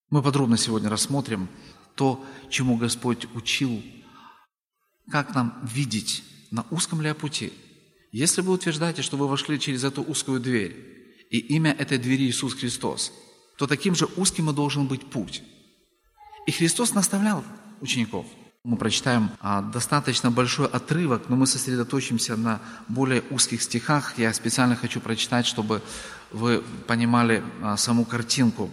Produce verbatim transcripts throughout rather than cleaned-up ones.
Мы подробно сегодня рассмотрим то, чему Господь учил, как нам видеть, на узком ли пути. Если вы утверждаете, что вы вошли через эту узкую дверь, и имя этой двери Иисус Христос, то таким же узким и должен быть путь. И Христос наставлял учеников. Мы прочитаем а, достаточно большой отрывок, но мы сосредоточимся на более узких стихах. Я специально хочу прочитать, чтобы вы понимали а, саму картинку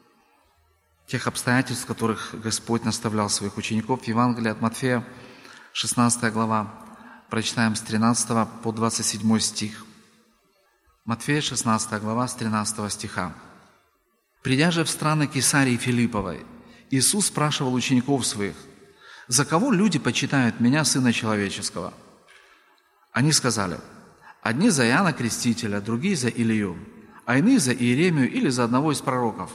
тех обстоятельств, в которых Господь наставлял своих учеников. Евангелие от Матфея, шестнадцатая глава, прочитаем с тринадцатого по двадцать седьмой стих. Матфея, шестнадцатая глава, с тринадцатого стиха. «Придя же в страны Кесарии Филипповой, Иисус спрашивал учеников своих: „За кого люди почитают Меня, Сына Человеческого?“ Они сказали: „Одни за Иоанна Крестителя, другие за Илию, а иные за Иеремию или за одного из пророков“.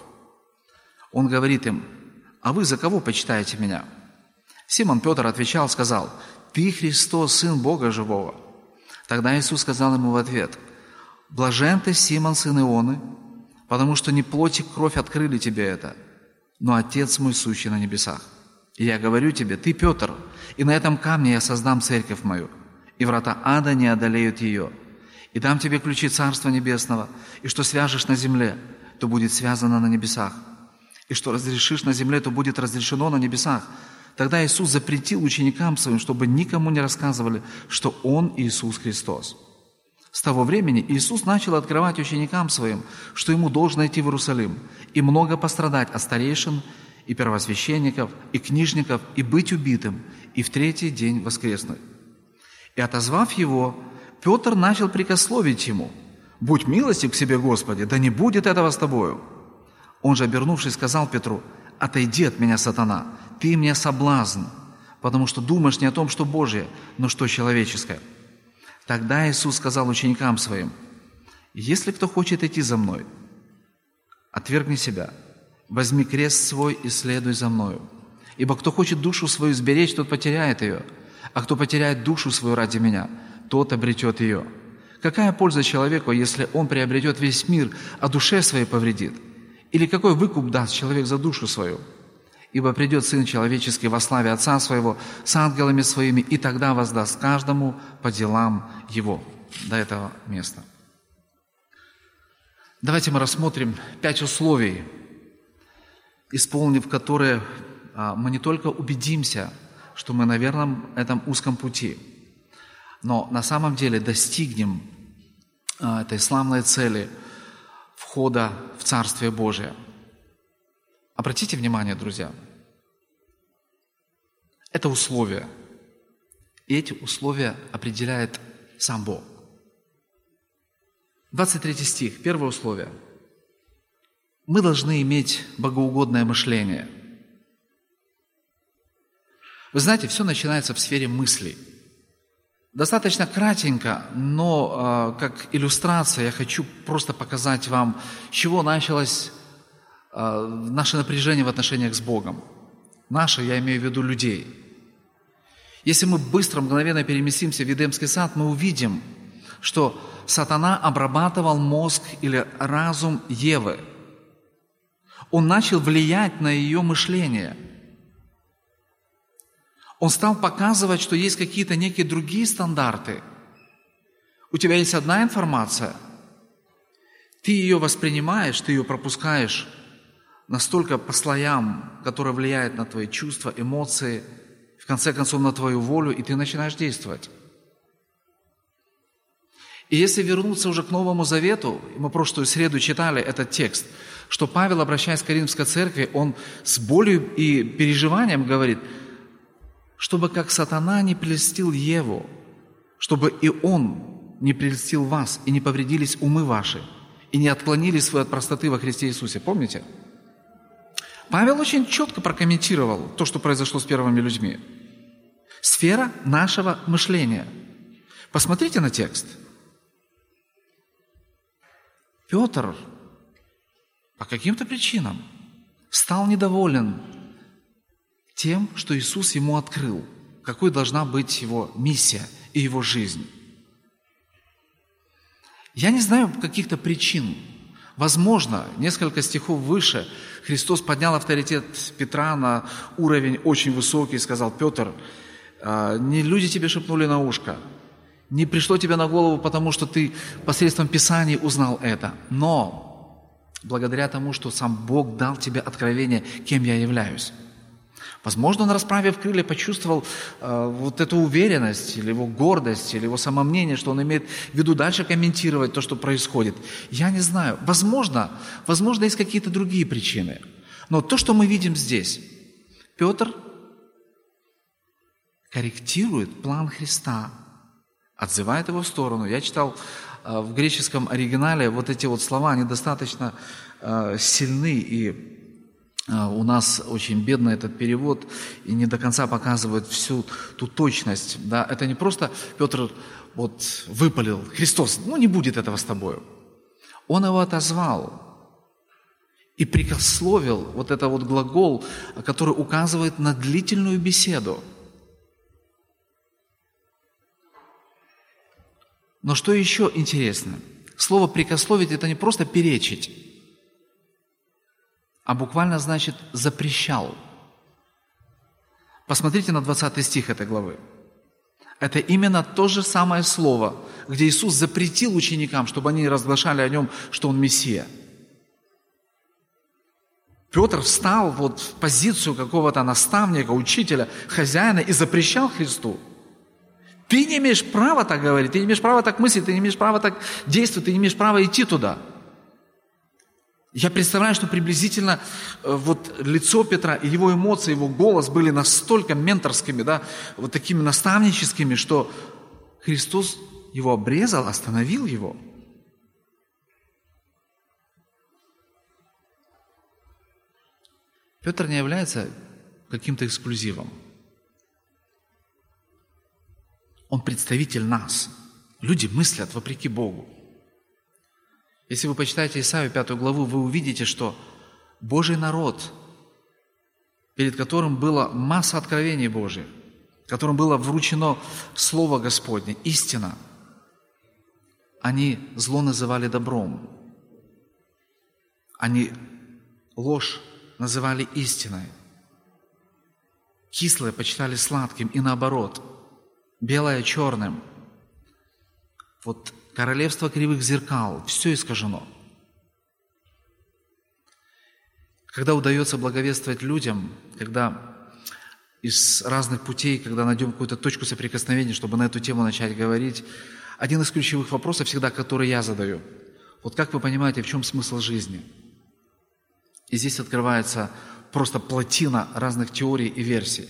Он говорит им: „А вы за кого почитаете Меня?“ Симон Петр отвечал, сказал: „Ты Христос, Сын Бога Живого“. Тогда Иисус сказал ему в ответ: „Блажен ты, Симон, сын Ионы, потому что не плоть и кровь открыли тебе это, но Отец мой, сущий на небесах. И я говорю тебе: ты Петр, и на этом камне я создам церковь мою, и врата ада не одолеют ее. И дам тебе ключи Царства Небесного, и что свяжешь на земле, то будет связано на небесах, и что разрешишь на земле, то будет разрешено на небесах“. Тогда Иисус запретил ученикам своим, чтобы никому не рассказывали, что Он Иисус Христос. С того времени Иисус начал открывать ученикам своим, что Ему должно идти в Иерусалим и много пострадать от старейшин и первосвященников, и книжников, и быть убитым, и в третий день воскреснуть. И отозвав Его, Петр начал прикословить Ему: „Будь милостив к себе, Господи, да не будет этого с Тобою“. Он же, обернувшись, сказал Петру: „Отойди от меня, сатана, ты мне соблазн, потому что думаешь не о том, что Божие, но что человеческое“. Тогда Иисус сказал ученикам Своим: „Если кто хочет идти за Мной, отвергни себя, возьми крест свой и следуй за Мною. Ибо кто хочет душу свою сберечь, тот потеряет ее, а кто потеряет душу свою ради Меня, тот обретет ее. Какая польза человеку, если он приобретет весь мир, а душе своей повредит? Или какой выкуп даст человек за душу свою? Ибо придет Сын Человеческий во славе Отца Своего с ангелами Своими, и тогда воздаст каждому по делам Его“. До этого места. Давайте мы рассмотрим пять условий, исполнив которые мы не только убедимся, что мы на верном этом узком пути, но на самом деле достигнем этой славной цели входа в Царствие Божие. Обратите внимание, друзья, это условия. И эти условия определяет сам Бог. двадцать третий стих, первое условие. Мы должны иметь богоугодное мышление. Вы знаете, все начинается в сфере мыслей. Достаточно кратенько, но э, как иллюстрация я хочу просто показать вам, с чего началось э, наше напряжение в отношениях с Богом. Наше, я имею в виду людей. Если мы быстро, мгновенно переместимся в Эдемский сад, мы увидим, что сатана обрабатывал мозг или разум Евы. Он начал влиять на ее мышление. Он стал показывать, что есть какие-то некие другие стандарты. У тебя есть одна информация, ты ее воспринимаешь, ты ее пропускаешь настолько по слоям, которая влияет на твои чувства, эмоции, в конце концов на твою волю, и ты начинаешь действовать. И если вернуться уже к Новому Завету, мы прошлую среду читали этот текст, что Павел, обращаясь к Коринфской церкви, он с болью и переживанием говорит: чтобы как сатана не прельстил Еву, чтобы и он не прельстил вас, и не повредились умы ваши, и не отклонились вы от простоты во Христе Иисусе. Помните? Павел очень четко прокомментировал то, что произошло с первыми людьми. Сфера нашего мышления. Посмотрите на текст. Петр по каким-то причинам стал недоволен тем, что Иисус ему открыл, какой должна быть его миссия и его жизнь. Я не знаю каких-то причин, Возможно, несколько стихов выше Христос поднял авторитет Петра на уровень очень высокий и сказал: Петр, не люди тебе шепнули на ушко, не пришло тебе на голову, потому что ты посредством Писаний узнал это, но благодаря тому, что сам Бог дал тебе откровение, кем я являюсь. Возможно, он, расправив крылья, почувствовал э, вот эту уверенность, или его гордость, или его самомнение, что он имеет в виду дальше комментировать то, что происходит. Я не знаю. Возможно, возможно, есть какие-то другие причины. Но то, что мы видим здесь, Петр корректирует план Христа, отзывает его в сторону. Я читал э, в греческом оригинале вот эти вот слова, они достаточно э, сильны, и у нас очень бедный этот перевод и не до конца показывает всю ту точность. Да? Это не просто Петр вот выпалил: Христос, ну не будет этого с тобою. Он его отозвал и прикословил, вот это вот глагол, который указывает на длительную беседу. Но что еще интересно? Слово «прикословить» — это не просто перечить, а буквально значит «запрещал». Посмотрите на двадцатый стих этой главы. Это именно то же самое слово, где Иисус запретил ученикам, чтобы они разглашали о Нем, что Он Мессия. Петр встал вот в позицию какого-то наставника, учителя, хозяина и запрещал Христу: ты не имеешь права так говорить, ты не имеешь права так мыслить, ты не имеешь права так действовать, ты не имеешь права идти туда. Я представляю, что приблизительно вот лицо Петра и его эмоции, его голос были настолько менторскими, да, вот такими наставническими, что Христос его обрезал, остановил его. Петр не является каким-то эксклюзивом. Он представитель нас. Люди мыслят вопреки Богу. Если вы почитаете Исаию пятую главу, вы увидите, что Божий народ, перед которым была масса откровений Божьих, которым было вручено Слово Господне, истина, они зло называли добром, они ложь называли истиной, кислое почитали сладким и наоборот, белое черным. Вот королевство кривых зеркал, все искажено. Когда удается благовествовать людям, когда из разных путей, когда найдем какую-то точку соприкосновения, чтобы на эту тему начать говорить, один из ключевых вопросов всегда, который я задаю: вот как вы понимаете, в чем смысл жизни? И здесь открывается просто плотина разных теорий и версий.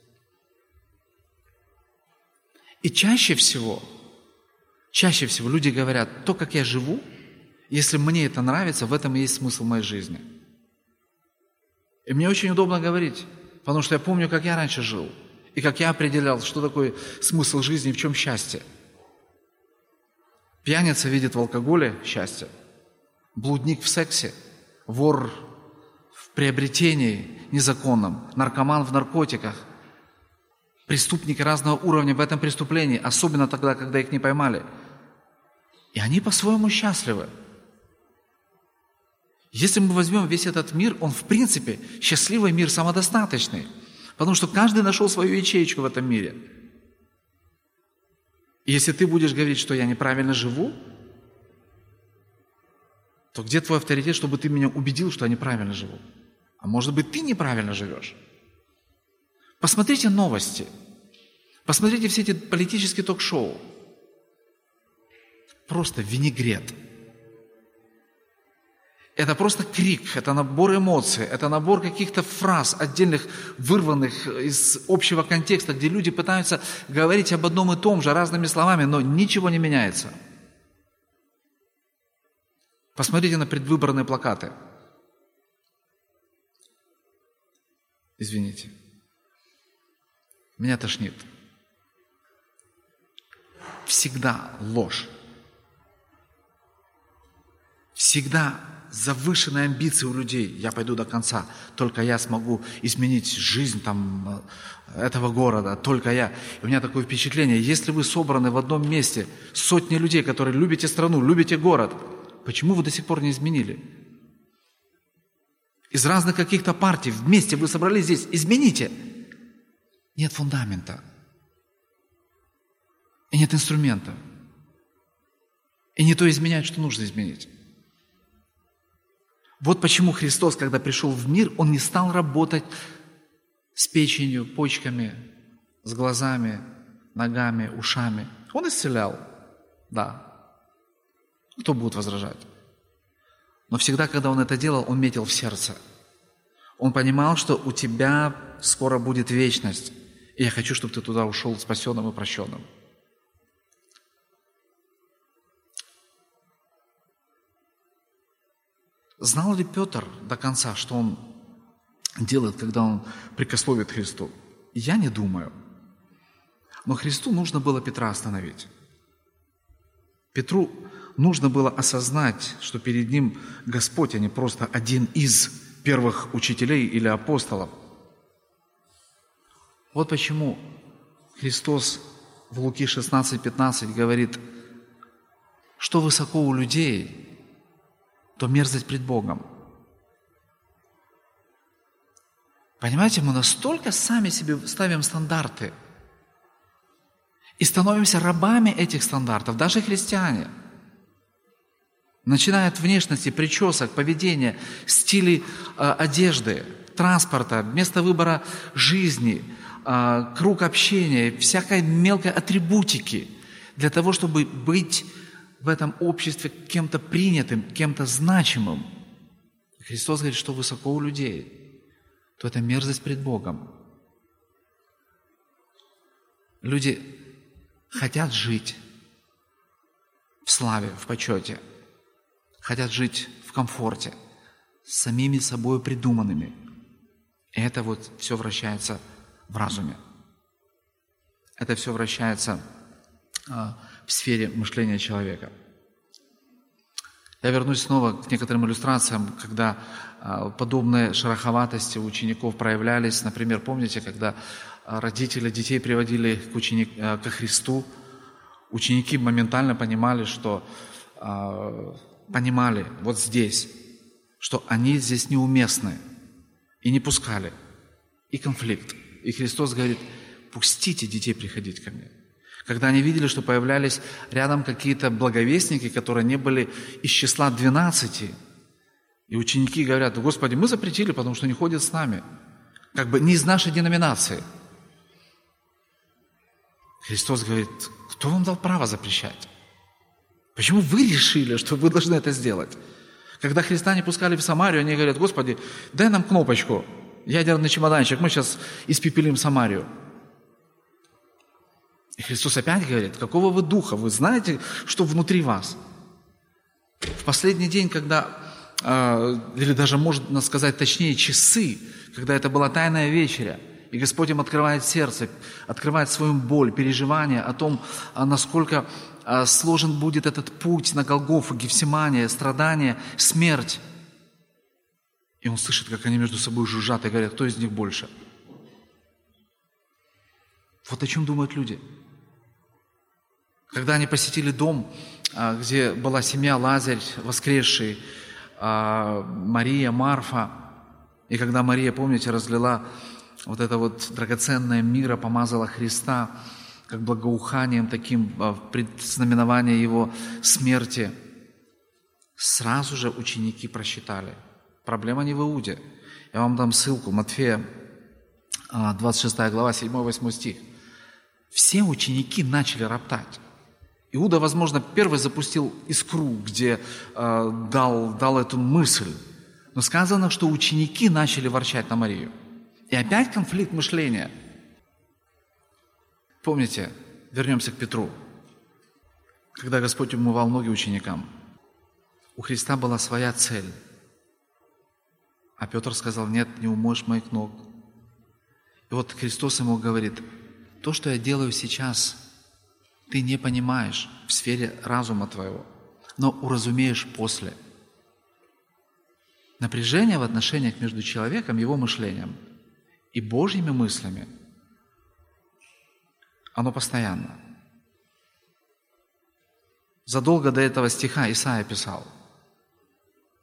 И чаще всего Чаще всего люди говорят: то, как я живу, если мне это нравится, в этом и есть смысл моей жизни. И мне очень удобно говорить, потому что я помню, как я раньше жил, и как я определял, что такое смысл жизни и в чем счастье. Пьяница видит в алкоголе счастье, блудник в сексе, вор в приобретении незаконном, наркоман в наркотиках, преступники разного уровня в этом преступлении, особенно тогда, когда их не поймали. И они по-своему счастливы. Если мы возьмем весь этот мир, он в принципе счастливый мир, самодостаточный, потому что каждый нашел свою ячеечку в этом мире. И если ты будешь говорить, что я неправильно живу, то где твой авторитет, чтобы ты меня убедил, что я неправильно живу? А может быть, ты неправильно живешь? Посмотрите новости, посмотрите все эти политические ток-шоу. Просто винегрет. Это просто крик, это набор эмоций, это набор каких-то фраз, отдельных, вырванных из общего контекста, где люди пытаются говорить об одном и том же разными словами, но ничего не меняется. Посмотрите на предвыборные плакаты. Извините. Меня тошнит. Всегда ложь. Всегда завышенные амбиции у людей. Я пойду до конца. Только я смогу изменить жизнь там, этого города. Только я. И у меня такое впечатление, если вы собраны в одном месте, сотни людей, которые любите страну, любите город, Почему вы до сих пор не изменили? Из разных каких-то партий вместе вы собрались здесь. Измените. Нет фундамента. И нет инструмента. И не то изменять, что нужно изменить. Вот почему Христос, когда пришел в мир, Он не стал работать с печенью, почками, с глазами, ногами, ушами. Он исцелял, да. Кто будет возражать? Но всегда, когда Он это делал, Он метил в сердце. Он понимал, что у тебя скоро будет вечность. И я хочу, чтобы ты туда ушел спасенным и прощенным. Знал ли Петр до конца, что он делает, когда он прикословит Христу? Я не думаю. Но Христу нужно было Петра остановить. Петру нужно было осознать, что перед ним Господь, а не просто один из первых учителей или апостолов. Вот почему Христос в Луки шестнадцать пятнадцать говорит, что высоко у людей, то мерзость пред Богом. Понимаете, мы настолько сами себе ставим стандарты и становимся рабами этих стандартов, даже христиане. Начиная от внешности, причесок, поведения, стилей э, одежды, транспорта, места выбора жизни, э, круг общения, всякой мелкой атрибутики для того, чтобы быть в этом обществе кем-то принятым, кем-то значимым. Христос говорит, что высоко у людей, то это мерзость пред Богом. Люди хотят жить в славе, в почете, хотят жить в комфорте, с самими собой придуманными. И это вот все вращается в разуме. Это все вращается а, в сфере мышления человека. Я вернусь снова к некоторым иллюстрациям, когда а, подобные шероховатости у учеников проявлялись. Например, помните, когда а, родители детей приводили к ученик, а, ко Христу, ученики моментально понимали, что а, понимали вот здесь, что они здесь неуместны, и не пускали. И конфликт. И Христос говорит, пустите детей приходить ко мне. Когда они видели, что появлялись рядом какие-то благовестники, которые не были из числа двенадцати, и ученики говорят, Господи, мы запретили, потому что не ходят с нами. Как бы не из нашей деноминации. Христос говорит, кто вам дал право запрещать? Почему вы решили, что вы должны это сделать? Когда Христа не пускали в Самарию, они говорят, Господи, дай нам кнопочку, ядерный чемоданчик, мы сейчас испепелим Самарию. И Христос опять говорит, какого вы духа? Вы знаете, что внутри вас? В последний день, когда, э, или даже можно сказать точнее, часы, когда это была тайная вечеря, и Господь им открывает сердце, открывает свою боль, переживания о том, насколько э, сложен будет этот путь на Голгофу, Гефсимания, страдания, смерть. И он слышит, как они между собой жужжат и говорят, кто из них больше? Вот о чем думают люди. Когда они посетили дом, где была семья Лазарь, воскресший, Мария, Марфа, и когда Мария, помните, разлила вот это вот драгоценное миро, помазала Христа, как благоуханием таким в предзнаменование Его смерти, сразу же ученики просчитали. Проблема не в Иуде. Я вам дам ссылку, Матфея, двадцать шестая глава, седьмой-восьмой стих. Все ученики начали роптать. Иуда, возможно, первый запустил искру, где э, дал, дал эту мысль. Но сказано, что ученики начали ворчать на Марию. И опять конфликт мышления. Помните, вернемся к Петру. Когда Господь умывал ноги ученикам, у Христа была своя цель. А Петр сказал, нет, не умоешь моих ног. И вот Христос ему говорит, то, что я делаю сейчас, ты не понимаешь в сфере разума твоего, но уразумеешь после. Напряжение в отношениях между человеком, его мышлением и Божьими мыслями, оно постоянно. Задолго до этого стиха Исаия писал,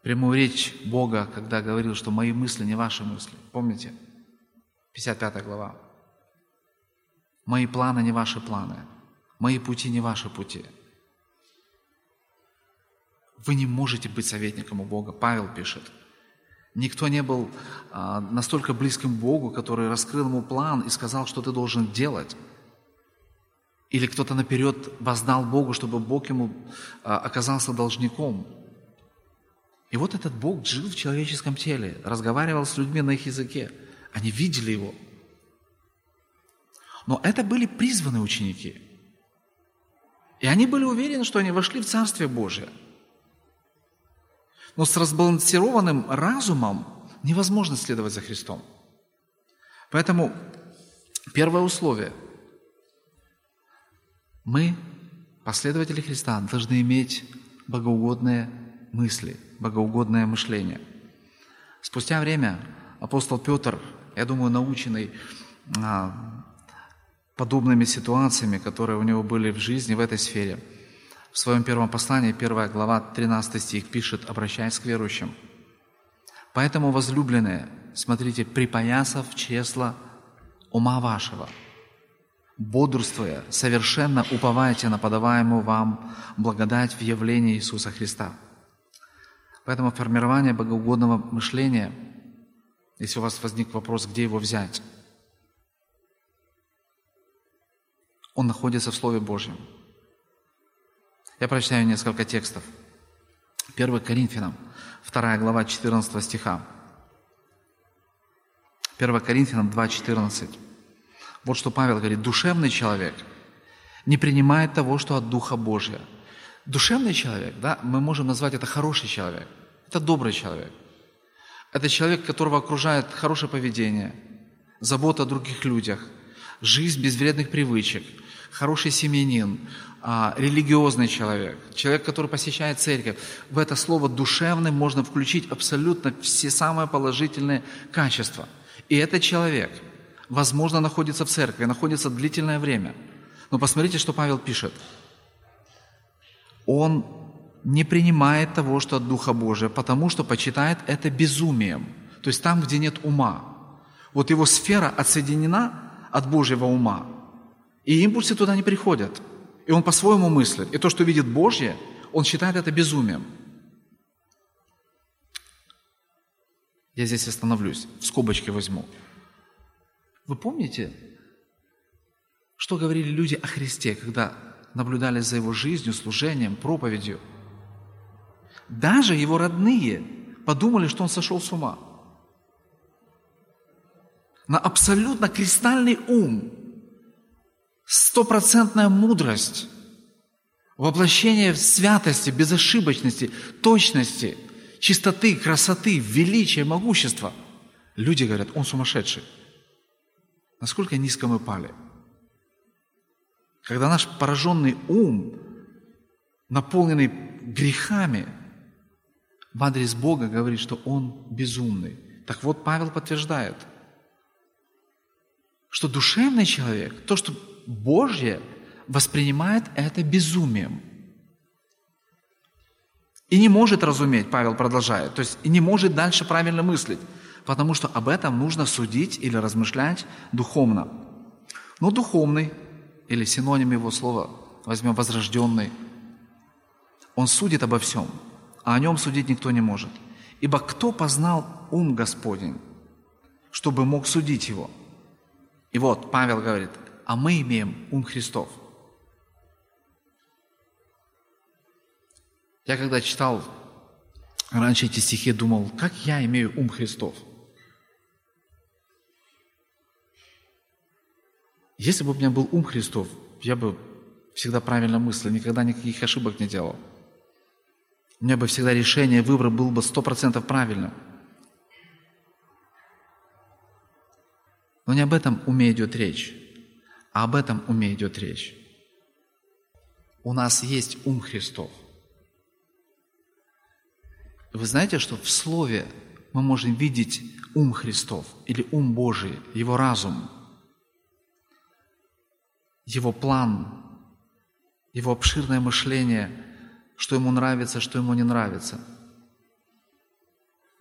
прямую речь Бога, когда говорил, что мои мысли не ваши мысли. Помните? пятьдесят пятая глава. Мои планы не ваши планы. Мои пути не ваши пути. Вы не можете быть советником у Бога. Павел пишет. Никто не был а, настолько близким к Богу, который раскрыл ему план и сказал, что ты должен делать. Или кто-то наперед воздал Богу, чтобы Бог ему а, оказался должником. И вот этот Бог жил в человеческом теле, разговаривал с людьми на их языке. Они видели Его. Но это были призванные ученики. И они были уверены, что они вошли в Царствие Божие. Но с разбалансированным разумом невозможно следовать за Христом. Поэтому первое условие. Мы, последователи Христа, должны иметь богоугодные мысли, богоугодное мышление. Спустя время апостол Петр, я думаю, наученный а, подобными ситуациями, которые у него были в жизни в этой сфере, в своем первом послании, первая глава, тринадцатый стих, пишет, обращаясь к верующим. «Поэтому, возлюбленные, смотрите, припоясав чресла ума вашего, бодрствуя, совершенно уповайте на подаваемую вам благодать в явлении Иисуса Христа». Поэтому формирование богоугодного мышления, если у вас возник вопрос, где его взять, он находится в Слове Божьем. Я прочитаю несколько текстов. первое Коринфянам, вторая глава, четырнадцатого стиха. первое Коринфянам два, четырнадцать. Вот что Павел говорит. «Душевный человек не принимает того, что от Духа Божия». Душевный человек, да, мы можем назвать это хороший человек. Это добрый человек. Это человек, которого окружает хорошее поведение, забота о других людях, жизнь без вредных привычек, хороший семьянин, религиозный человек, человек, который посещает церковь. В это слово «душевный» можно включить абсолютно все самые положительные качества. И этот человек, возможно, находится в церкви, находится длительное время. Но посмотрите, что Павел пишет. Он не принимает того, что от Духа Божия, потому что почитает это безумием. То есть там, где нет ума. Вот его сфера отсоединена от Божьего ума, и импульсы туда не приходят. И он по-своему мыслит. И то, что видит Божье, он считает это безумием. Я здесь остановлюсь, в скобочки возьму. Вы помните, что говорили люди о Христе, когда наблюдали за Его жизнью, служением, проповедью? Даже Его родные подумали, что Он сошел с ума. На абсолютно кристальный ум, стопроцентная мудрость, воплощение святости, безошибочности, точности, чистоты, красоты, величия, могущества. Люди говорят, он сумасшедший. Насколько низко мы пали. Когда наш пораженный ум, наполненный грехами, в адрес Бога говорит, что он безумный. Так вот, Павел подтверждает, что душевный человек, то, что Божье, воспринимает это безумием. И не может разуметь, Павел продолжает, то есть и не может дальше правильно мыслить, потому что об этом нужно судить или размышлять духовно. Но духовный, или синоним его слова, возьмем возрожденный, он судит обо всем, а о нем судить никто не может. Ибо кто познал ум Господень, чтобы мог судить его? И вот Павел говорит, а мы имеем ум Христов. Я когда читал раньше эти стихи, думал, как я имею ум Христов? Если бы у меня был ум Христов, я бы всегда правильно мыслил, никогда никаких ошибок не делал. У меня бы всегда решение, выбор был бы сто процентов правильным. Но не об этом уме идет речь, а об этом уме идет речь. У нас есть ум Христов. Вы знаете, что в Слове мы можем видеть ум Христов или ум Божий, Его разум, Его план, Его обширное мышление, что Ему нравится, что Ему не нравится.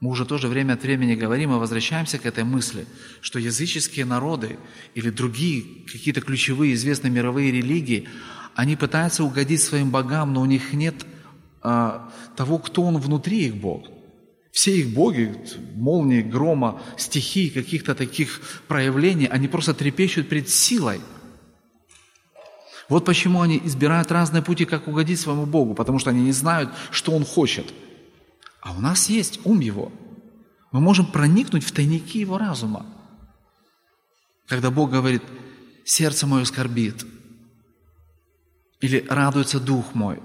Мы уже тоже время от времени говорим и возвращаемся к этой мысли, что языческие народы или другие какие-то ключевые известные мировые религии, они пытаются угодить своим богам, но у них нет а, того, кто он внутри их Бог. Все их боги, молнии, грома, стихий, каких-то таких проявлений, они просто трепещут пред силой. Вот почему они избирают разные пути, как угодить своему Богу, потому что они не знают, что Он хочет. А у нас есть ум Его. Мы можем проникнуть в тайники Его разума. Когда Бог говорит: «Сердце мое скорбит», или «Радуется дух мой»,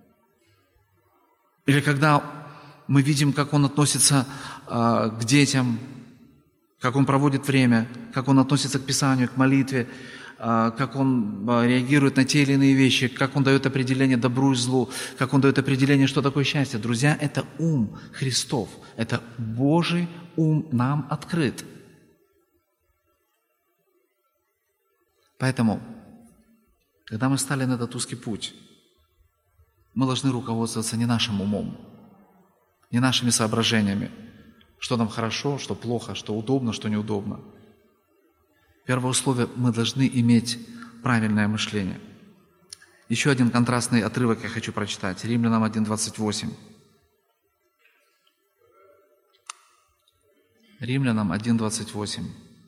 или когда мы видим, как Он относится э, к детям, как Он проводит время, как Он относится к Писанию, к молитве, как он реагирует на те или иные вещи, как он дает определение добру и злу, как он дает определение, что такое счастье. Друзья, это ум Христов, это Божий ум нам открыт. Поэтому, когда мы стали на этот узкий путь, мы должны руководствоваться не нашим умом, не нашими соображениями, что нам хорошо, что плохо, что удобно, что неудобно. Первое условие – мы должны иметь правильное мышление. Еще один контрастный отрывок я хочу прочитать. Римлянам один двадцать восемь. Римлянам один двадцать восемь.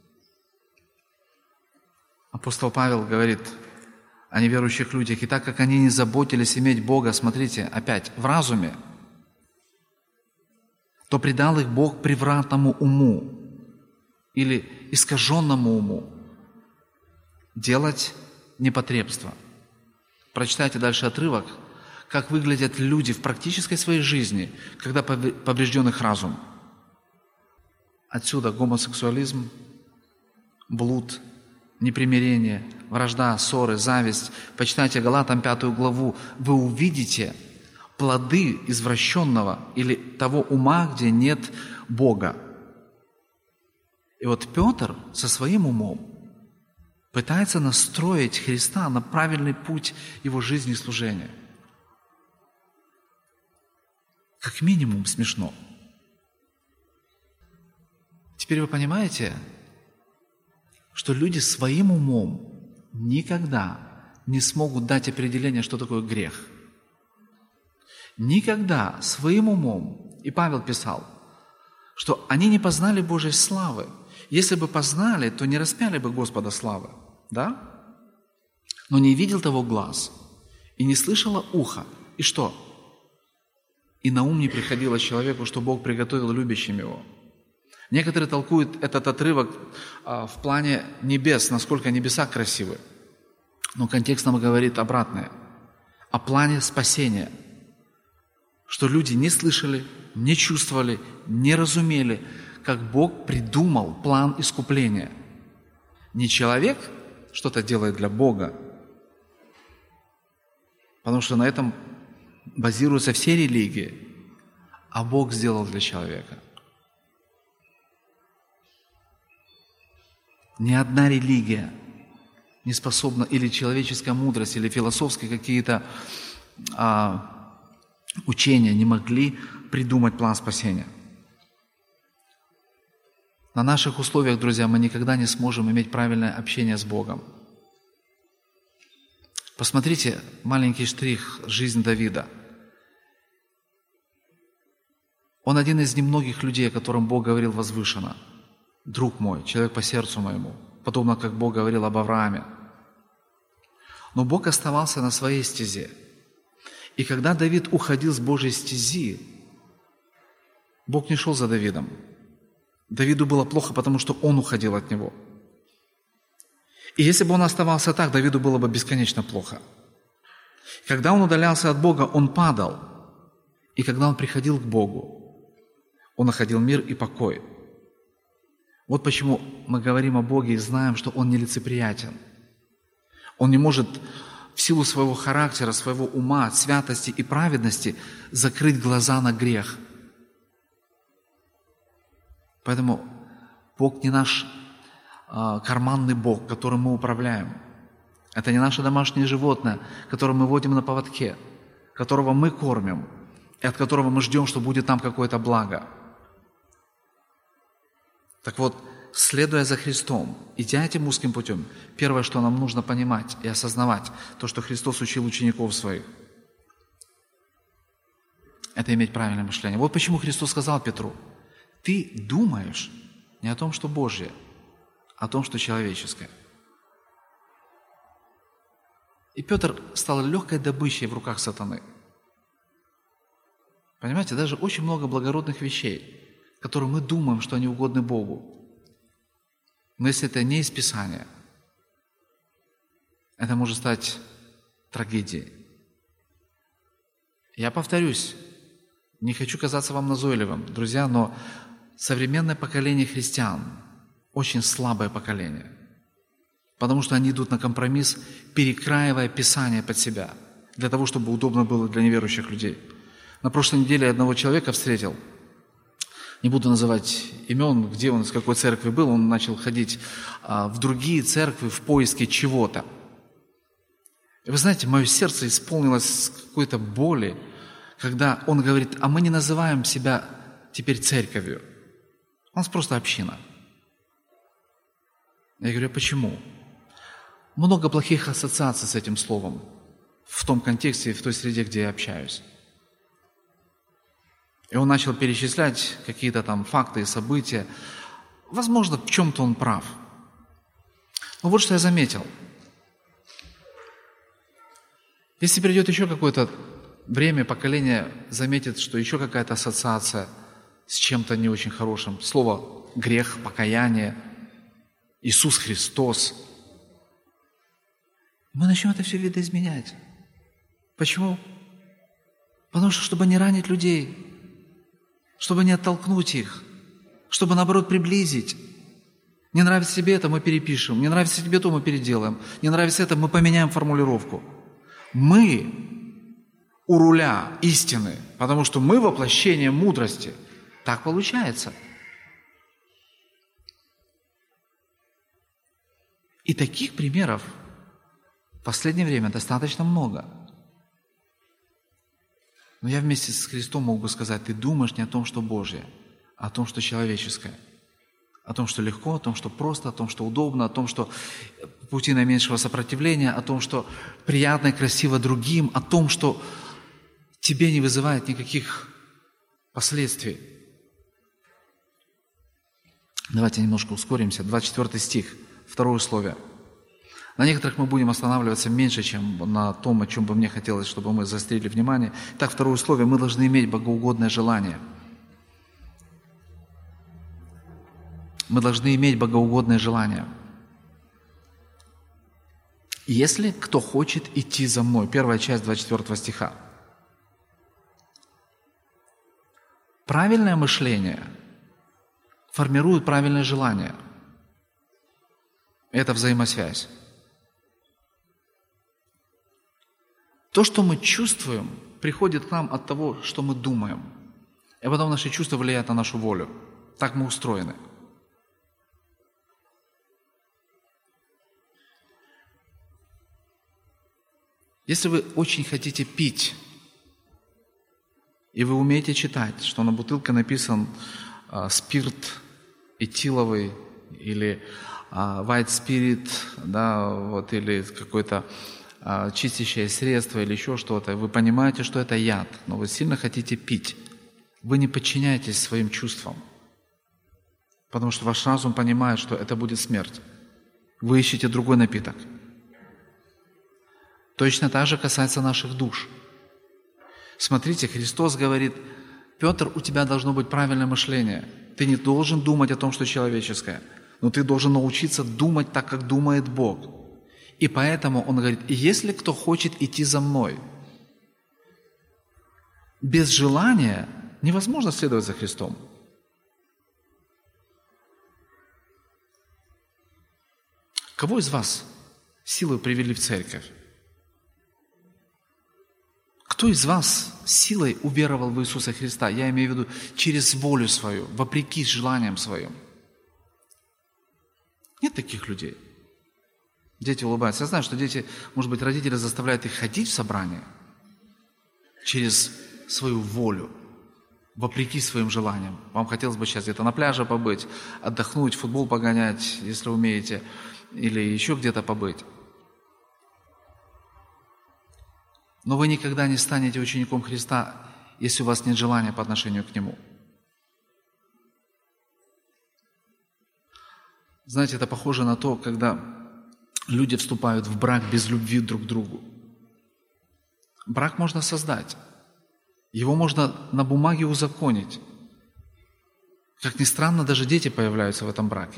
Апостол Павел говорит о неверующих людях. И так как они не заботились иметь Бога, смотрите, опять, в разуме, то предал их Бог превратному уму, или искаженному уму, делать непотребство. Прочитайте дальше отрывок, как выглядят люди в практической своей жизни, когда поврежден их разум. Отсюда гомосексуализм, блуд, непримирение, вражда, ссоры, зависть. Почитайте Галатам пятую главу, вы увидите плоды извращенного или того ума, где нет Бога. И вот Петр со своим умом пытается настроить Христа на правильный путь его жизни и служения. Как минимум смешно. Теперь вы понимаете, что люди своим умом никогда не смогут дать определение, что такое грех. Никогда своим умом, и Павел писал, что они не познали Божьей славы. Если бы познали, то не распяли бы Господа славы, да? Но не видел того глаз, и не слышало ухо. И что? И на ум не приходило человеку, что Бог приготовил любящим его. Некоторые толкуют этот отрывок а, в плане небес, насколько небеса красивы. Но контекст нам говорит обратное. О плане спасения. Что люди не слышали, не чувствовали, не разумели, как Бог придумал план искупления. Не человек что-то делает для Бога, потому что на этом базируются все религии, а Бог сделал для человека. Ни одна религия не способна, или человеческая мудрость, или философские какие-то а, учения не могли придумать план спасения. На наших условиях, друзья, мы никогда не сможем иметь правильное общение с Богом. Посмотрите, маленький штрих, жизнь Давида. Он один из немногих людей, о котором Бог говорил возвышенно. Друг мой, человек по сердцу моему, подобно как Бог говорил об Аврааме. Но Бог оставался на своей стезе. И когда Давид уходил с Божьей стези, Бог не шел за Давидом. Давиду было плохо, потому что он уходил от него. И если бы он оставался так, Давиду было бы бесконечно плохо. Когда он удалялся от Бога, он падал. И когда он приходил к Богу, он находил мир и покой. Вот почему мы говорим о Боге и знаем, что Он нелицеприятен. Он не может в силу своего характера, своего ума, святости и праведности закрыть глаза на грех. Поэтому Бог не наш а, карманный Бог, которым мы управляем. Это не наше домашнее животное, которое мы водим на поводке, которого мы кормим, и от которого мы ждем, что будет нам какое-то благо. Так вот, следуя за Христом, идя этим узким путем, первое, что нам нужно понимать и осознавать, то, что Христос учил учеников своих, это иметь правильное мышление. Вот почему Христос сказал Петру: ты думаешь не о том, что Божье, а о том, что человеческое. И Петр стал легкой добычей в руках сатаны. Понимаете, даже очень много благородных вещей, которые мы думаем, что они угодны Богу. Но если это не из Писания, это может стать трагедией. Я повторюсь, не хочу казаться вам назойливым, друзья, но современное поколение христиан очень слабое поколение, потому что они идут на компромисс, перекраивая Писание под себя, для того, чтобы удобно было для неверующих людей. На прошлой неделе я одного человека встретил, не буду называть имен, где он, из какой церкви был, он начал ходить а, в другие церкви в поиске чего-то. И вы знаете, мое сердце исполнилось какой-то боли, когда он говорит: а мы не называем себя теперь церковью, у нас просто община. Я говорю: а почему? Много плохих ассоциаций с этим словом в том контексте, в той среде, где я общаюсь. И он начал перечислять какие-то там факты и события. Возможно, в чем-то он прав. Но вот что я заметил. Если придет еще какое-то время, поколение заметит, что еще какая-то ассоциация с чем-то не очень хорошим, слово грех, покаяние, Иисус Христос, мы начнем это все видоизменять. Почему? Потому что, чтобы не ранить людей, чтобы не оттолкнуть их, чтобы, наоборот, приблизить. Не нравится тебе это, мы перепишем. Не нравится тебе то, мы переделаем. Не нравится это, мы поменяем формулировку. Мы у руля истины, потому что мы воплощение мудрости. Так получается. И таких примеров в последнее время достаточно много. Но я вместе с Христом мог бы сказать: ты думаешь не о том, что Божье, а о том, что человеческое. О том, что легко, о том, что просто, о том, что удобно, о том, что пути наименьшего сопротивления, о том, что приятно и красиво другим, о том, что тебе не вызывает никаких последствий. Давайте немножко ускоримся. двадцать четвёртый стих, второе условие. На некоторых мы будем останавливаться меньше, чем на том, о чем бы мне хотелось, чтобы мы заострили внимание. Так, второе условие. Мы должны иметь богоугодное желание. Мы должны иметь богоугодное желание. Если кто хочет идти за мной, первая часть двадцать четвёртого стиха. Правильное мышление формирует правильное желание. Это взаимосвязь. То, что мы чувствуем, приходит к нам от того, что мы думаем. И потом наши чувства влияют на нашу волю. Так мы устроены. Если вы очень хотите пить, и вы умеете читать, что на бутылке написан а, спирт этиловый или а, white spirit, да, вот, или какое-то а, чистящее средство или еще что-то, вы понимаете, что это яд, но вы сильно хотите пить. Вы не подчиняетесь своим чувствам, потому что ваш разум понимает, что это будет смерть. Вы ищете другой напиток. Точно так же касается наших душ. Смотрите, Христос говорит: Петр, у тебя должно быть правильное мышление. Ты не должен думать о том, что человеческое, но ты должен научиться думать так, как думает Бог. И поэтому он говорит: если кто хочет идти за мной, без желания невозможно следовать за Христом. Кого из вас силой привели в церковь? Кто из вас силой уверовал в Иисуса Христа? Я имею в виду через волю свою, вопреки желаниям своим. Нет таких людей. Дети улыбаются. Я знаю, что дети, может быть, родители заставляют их ходить в собрание через свою волю. вопреки своим желаниям. Вам хотелось бы сейчас где-то на пляже побыть, отдохнуть, футбол погонять, если умеете, или еще где-то побыть. Но вы никогда не станете учеником Христа, если у вас нет желания по отношению к Нему. Знаете, это похоже на то, когда люди вступают в брак без любви друг к другу. Брак можно создать. Его можно на бумаге узаконить. Как ни странно, даже дети появляются в этом браке.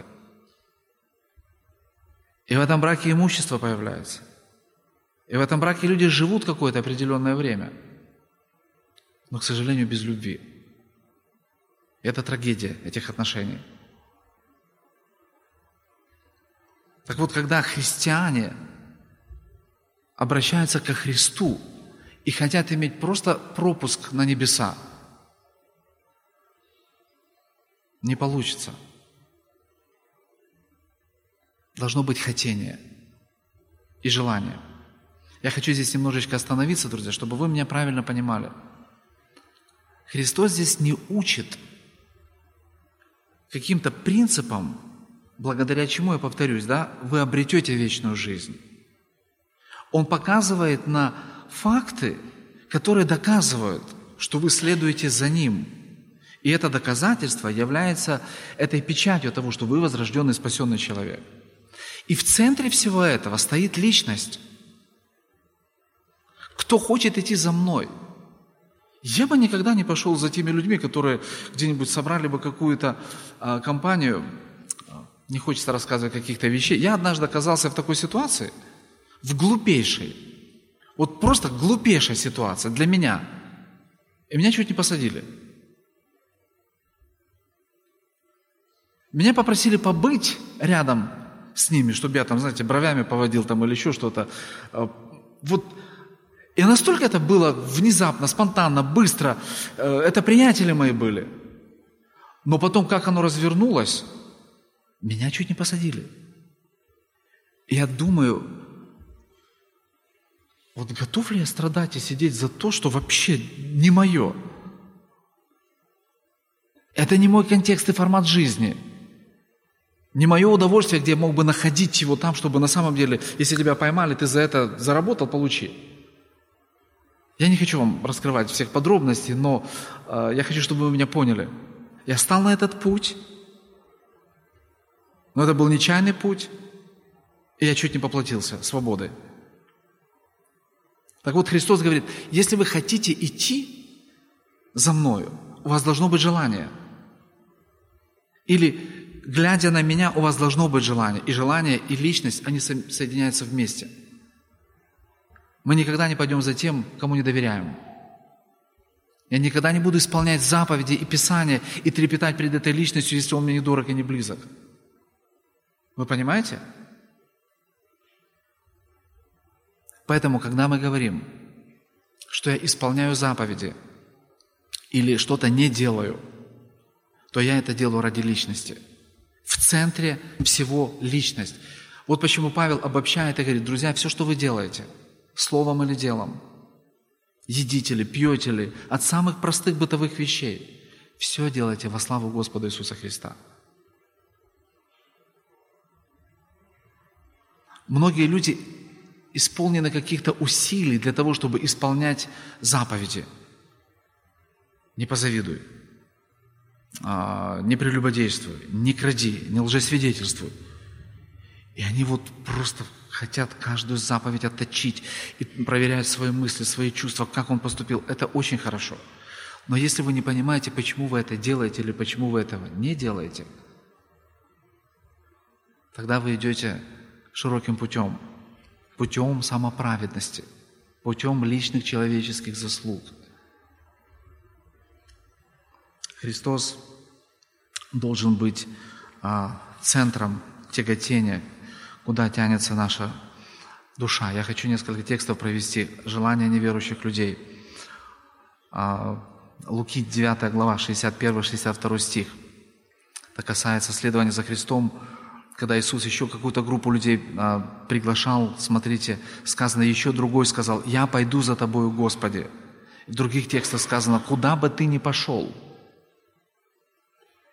И в этом браке имущество появляется. И в этом браке люди живут какое-то определенное время. Но, к сожалению, без любви. Это трагедия этих отношений. Так вот, когда христиане обращаются ко Христу и хотят иметь просто пропуск на небеса, не получится. Должно быть хотение и желание. Я хочу здесь немножечко остановиться, друзья, чтобы вы меня правильно понимали. Христос здесь не учит каким-то принципам, благодаря чему, я повторюсь, да, вы обретете вечную жизнь. Он показывает на факты, которые доказывают, что вы следуете за Ним. И это доказательство является этой печатью того, что вы возрожденный, спасенный человек. И в центре всего этого стоит личность. Кто хочет идти за мной? Я бы никогда не пошел за теми людьми, которые где-нибудь собрали бы какую-то а, компанию. Не хочется рассказывать каких-то вещей. Я однажды оказался в такой ситуации, в глупейшей, вот просто глупейшая ситуация для меня. И меня чуть не посадили. Меня попросили побыть рядом с ними, чтобы я там, знаете, бровями поводил там или еще что-то. Вот. И настолько это было внезапно, спонтанно, быстро. Это приятели мои были. Но потом, как оно развернулось, меня чуть не посадили. И я думаю, вот готов ли я страдать и сидеть за то, что вообще не мое? Это не мой контекст и формат жизни. Не мое удовольствие, где я мог бы находить его там, чтобы на самом деле, если тебя поймали, ты за это заработал, получи. Я не хочу вам раскрывать всех подробностей, но э, я хочу, чтобы вы меня поняли. Я стал на этот путь, но это был нечаянный путь, и я чуть не поплатился свободой. Так вот, Христос говорит, если вы хотите идти за мною, у вас должно быть желание. Или, глядя на меня, у вас должно быть желание. И желание, и личность, они соединяются вместе. Мы никогда не пойдем за тем, кому не доверяем. Я никогда не буду исполнять заповеди и Писания и трепетать перед этой личностью, если он мне не дорог и не близок. Вы понимаете? Поэтому, когда мы говорим, что я исполняю заповеди или что-то не делаю, то я это делаю ради личности. В центре всего личность. Вот почему Павел обобщает и говорит, друзья, все, что вы делаете, словом или делом, едите ли, пьете ли, от самых простых бытовых вещей, все делайте во славу Господа Иисуса Христа. Многие люди исполнены каких-то усилий для того, чтобы исполнять заповеди. Не позавидуй, не прелюбодействуй, не кради, не лжесвидетельствуй. И они вот просто хотят каждую заповедь отточить и проверяют свои мысли, свои чувства, как он поступил. Это очень хорошо. Но если вы не понимаете, почему вы это делаете или почему вы этого не делаете, тогда вы идете широким путем, путем самоправедности, путем личных человеческих заслуг. Христос должен быть а, центром тяготения, куда тянется наша душа. Я хочу несколько текстов провести. Желания неверующих людей. А, Луки девятая глава, шестьдесят первый шестьдесят второй стих. Это касается следования за Христом. Когда Иисус еще какую-то группу людей а, приглашал, смотрите, сказано, еще другой сказал, «Я пойду за Тобою, Господи». В других текстах сказано, «Куда бы Ты ни пошел».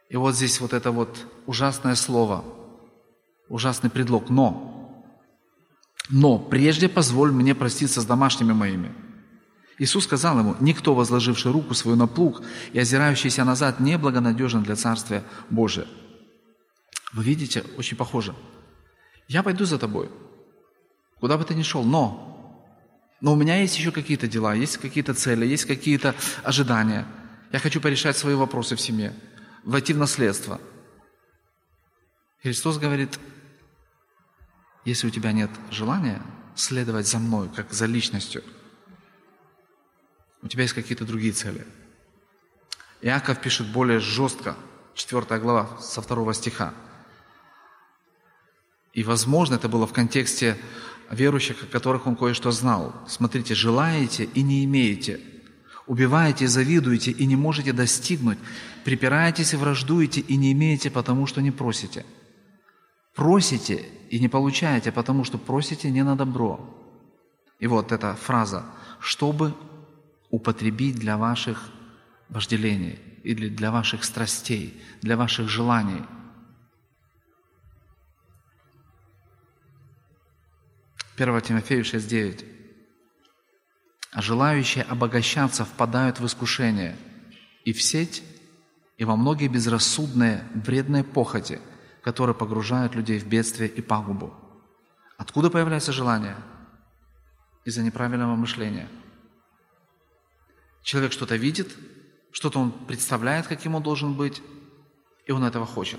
И вот здесь вот это вот ужасное слово, ужасный предлог «но». «Но прежде позволь мне проститься с домашними моими». Иисус сказал ему: «Никто, возложивший руку свою на плуг и озирающийся назад, не благонадежен для Царствия Божия». Вы видите, очень похоже. Я пойду за тобой, куда бы ты ни шел, но, но у меня есть еще какие-то дела, есть какие-то цели, есть какие-то ожидания. Я хочу порешать свои вопросы в семье, войти в наследство. Христос говорит: если у тебя нет желания следовать за мной, как за личностью, у тебя есть какие-то другие цели. Иаков пишет более жестко, четвёртая глава, со второго стиха. И, возможно, это было в контексте верующих, о которых он кое-что знал. Смотрите: «Желаете и не имеете, убиваете и завидуете и не можете достигнуть, припираетесь и враждуете и не имеете, потому что не просите. Просите и не получаете, потому что просите не на добро». И вот эта фраза: «чтобы употребить для ваших вожделений или для ваших страстей, для ваших желаний». первое Тимофею шесть девять. «А желающие обогащаться впадают в искушение и в сеть, и во многие безрассудные, вредные похоти, которые погружают людей в бедствие и пагубу». Откуда появляется желание? Из-за неправильного мышления. Человек что-то видит, что-то он представляет, каким он должен быть, и он этого хочет.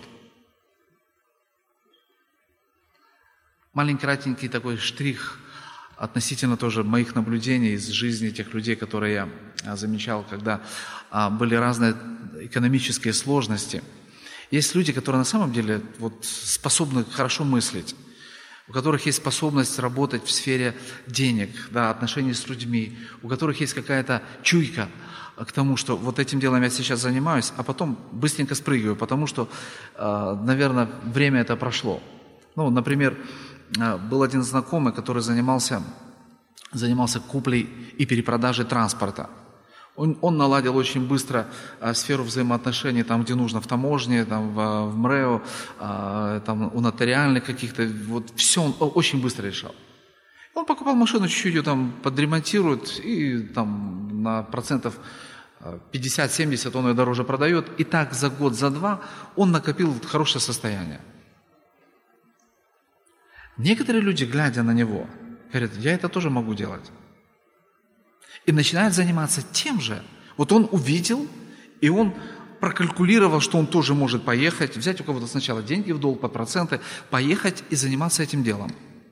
Маленький, кратенький такой штрих относительно тоже моих наблюдений из жизни тех людей, которые я замечал, когда были разные экономические сложности. Есть люди, которые на самом деле вот способны хорошо мыслить, у которых есть способность работать в сфере денег, да, отношений с людьми, у которых есть какая-то чуйка к тому, что вот этим делом я сейчас занимаюсь, а потом быстренько спрыгиваю, потому что, наверное, время это прошло. Ну, например, был один знакомый, который занимался, занимался куплей и перепродажей транспорта. Он, он наладил очень быстро а, сферу взаимоотношений, там, где нужно, в таможне, там, в, в МРЭО, а, там, у нотариальных каких-то, вот все он очень быстро решал. Он покупал машину, чуть-чуть ее там подремонтирует, и там на процентов пятьдесят-семьдесят он ее дороже продает, и так за год, за два он накопил хорошее состояние. Некоторые люди, глядя на него, говорят: я это тоже могу делать. И начинает заниматься тем же. Вот он увидел, и он прокалькулировал, что он тоже может поехать, взять у кого-то сначала деньги в долг под проценты, поехать и заниматься этим делом.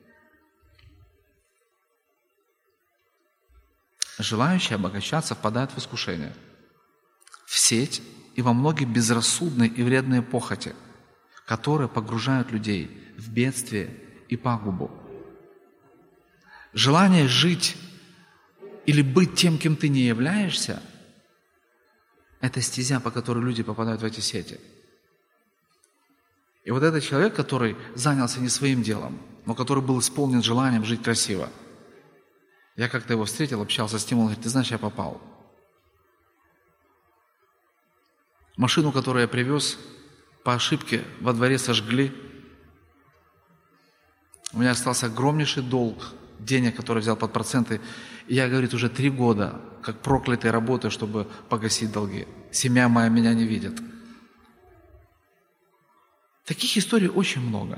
Желающие обогащаться впадают в искушение, в сеть и во многие безрассудные и вредные похоти, которые погружают людей в бедствие и пагубу. Желание жить или быть тем, кем ты не являешься, это стезя, по которой люди попадают в эти сети. И вот этот человек, который занялся не своим делом, но который был исполнен желанием жить красиво. Я как-то его встретил, общался с ним, он говорит: ты знаешь, я попал. Машину, которую я привез, по ошибке во дворе сожгли. У меня остался огромнейший долг денег, который взял под проценты. И я, говорит, уже три года, как проклятый, работаю, чтобы погасить долги. Семья моя меня не видит. Таких историй очень много.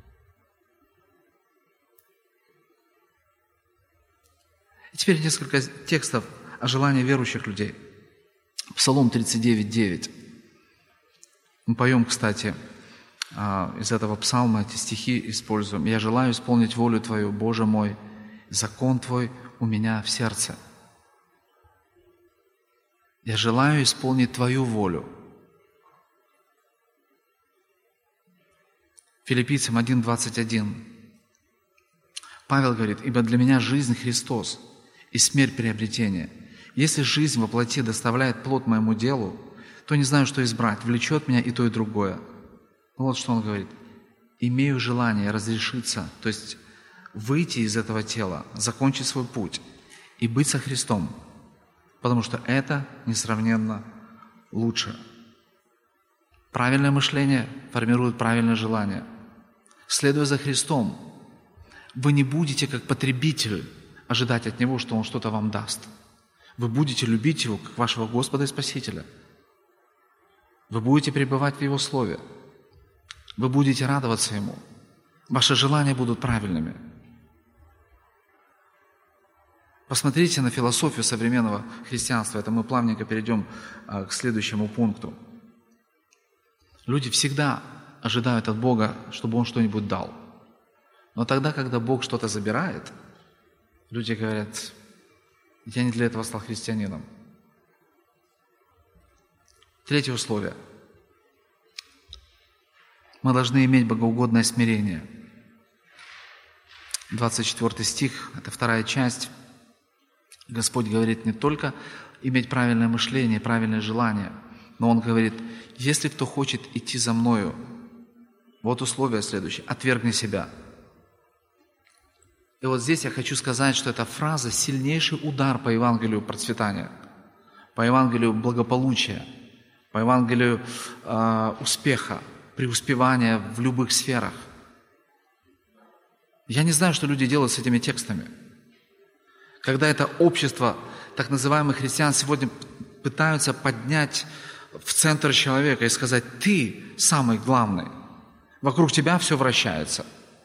И теперь несколько текстов о желании верующих людей. Псалом тридцать девять девять. Мы поем, кстати, из этого псалма эти стихи используем. «Я желаю исполнить волю Твою, Боже мой, закон Твой у меня в сердце». Я желаю исполнить Твою волю. Филиппийцам один двадцать один. Павел говорит: «Ибо для меня жизнь Христос и смерть приобретение. Если жизнь во плоти доставляет плод моему делу, то не знаю, что избрать, влечет меня и то, и другое». Вот что он говорит: «Имею желание разрешиться, то есть выйти из этого тела, закончить свой путь и быть со Христом, потому что это несравненно лучше». Правильное мышление формирует правильное желание. Следуя за Христом, вы не будете как потребитель ожидать от Него, что Он что-то вам даст. Вы будете любить Его как вашего Господа и Спасителя. Вы будете пребывать в Его Слове. Вы будете радоваться Ему. Ваши желания будут правильными. Посмотрите на философию современного христианства. Это мы плавненько перейдем а, к следующему пункту. Люди всегда ожидают от Бога, чтобы Он что-нибудь дал. Но тогда, когда Бог что-то забирает, люди говорят: я не для этого стал христианином. Третье условие. Мы должны иметь богоугодное смирение. двадцать четвёртый стих, это вторая часть. Господь говорит не только иметь правильное мышление, правильное желание, но Он говорит: если кто хочет идти за Мною, вот условие следующее: отвергни себя. И вот здесь я хочу сказать, что эта фраза – сильнейший удар по Евангелию процветания, по Евангелию благополучия, по Евангелию э, успеха, преуспевания в любых сферах. Я не знаю, что люди делают с этими текстами. Когда это общество, так называемых христиан, сегодня пытаются поднять в центр человека и сказать: ты самый главный, вокруг тебя все вращается.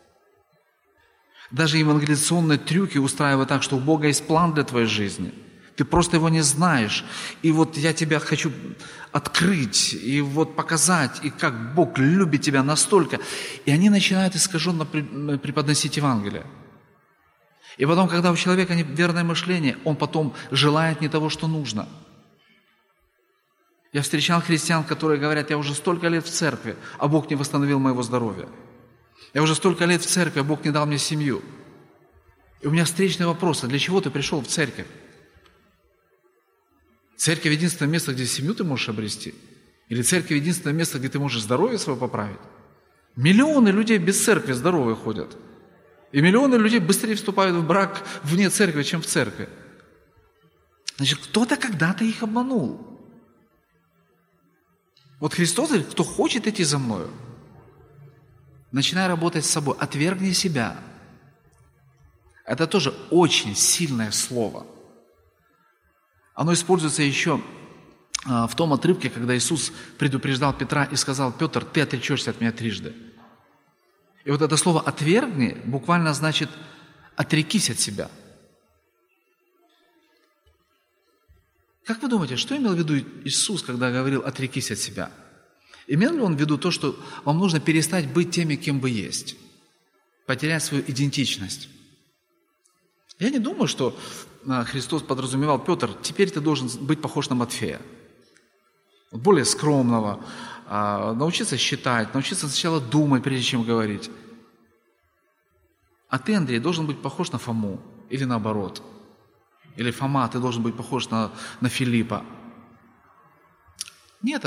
Даже евангелизационные трюки устраивают так, что у Бога есть план для твоей жизни. Ты просто его не знаешь. И вот я тебя хочу открыть, и вот показать, и как Бог любит тебя настолько. И они начинают искаженно преподносить Евангелие. И потом, когда у человека неверное мышление, он потом желает не того, что нужно. Я встречал христиан, которые говорят: я уже столько лет в церкви, а Бог не восстановил моего здоровья. Я уже столько лет в церкви, а Бог не дал мне семью. И у меня встречный вопрос: а для чего ты пришел в церковь? Церковь – единственное место, где семью ты можешь обрести? Или церковь – единственное место, где ты можешь здоровье свое поправить? Миллионы людей без церкви здоровые ходят. И миллионы людей быстрее вступают в брак вне церкви, чем в церкви. Значит, кто-то когда-то их обманул. Вот Христос говорит: кто хочет идти за Мною, начинай работать с собой, отвергни себя. Это тоже очень сильное слово. Оно используется еще в том отрывке, когда Иисус предупреждал Петра и сказал: Петр, ты отречешься от меня трижды. И вот это слово «отвергни» буквально значит «отрекись от себя». Как вы думаете, что имел в виду Иисус, когда говорил «отрекись от себя»? Имел ли Он в виду то, что вам нужно перестать быть теми, кем вы есть? Потерять свою идентичность? Я не думаю, что Христос подразумевал: Петр, теперь ты должен быть похож на Матфея. Более скромного, научиться считать, научиться сначала думать, прежде чем говорить. А ты, Андрей, должен быть похож на Фому, или наоборот. Или Фома, ты должен быть похож на, на Филиппа. Нет,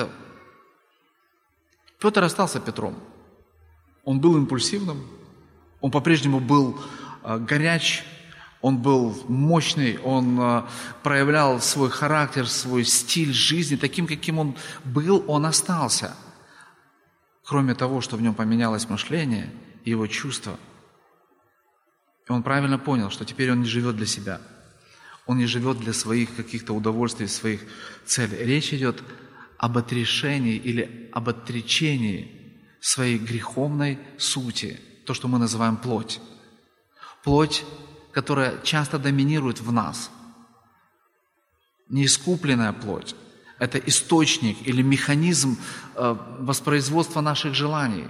Петр остался Петром. Он был импульсивным, он по-прежнему был э, горяч, он был мощный, он э, проявлял свой характер, свой стиль жизни таким, каким он был, он остался. Кроме того, что в нем поменялось мышление и его чувства. И он правильно понял, что теперь он не живет для себя. Он не живет для своих каких-то удовольствий, своих целей. Речь идет об отрешении или об отречении своей греховной сути, то, что мы называем плоть. Плоть, которая часто доминирует в нас. Неискупленная плоть – это источник или механизм воспроизводства наших желаний.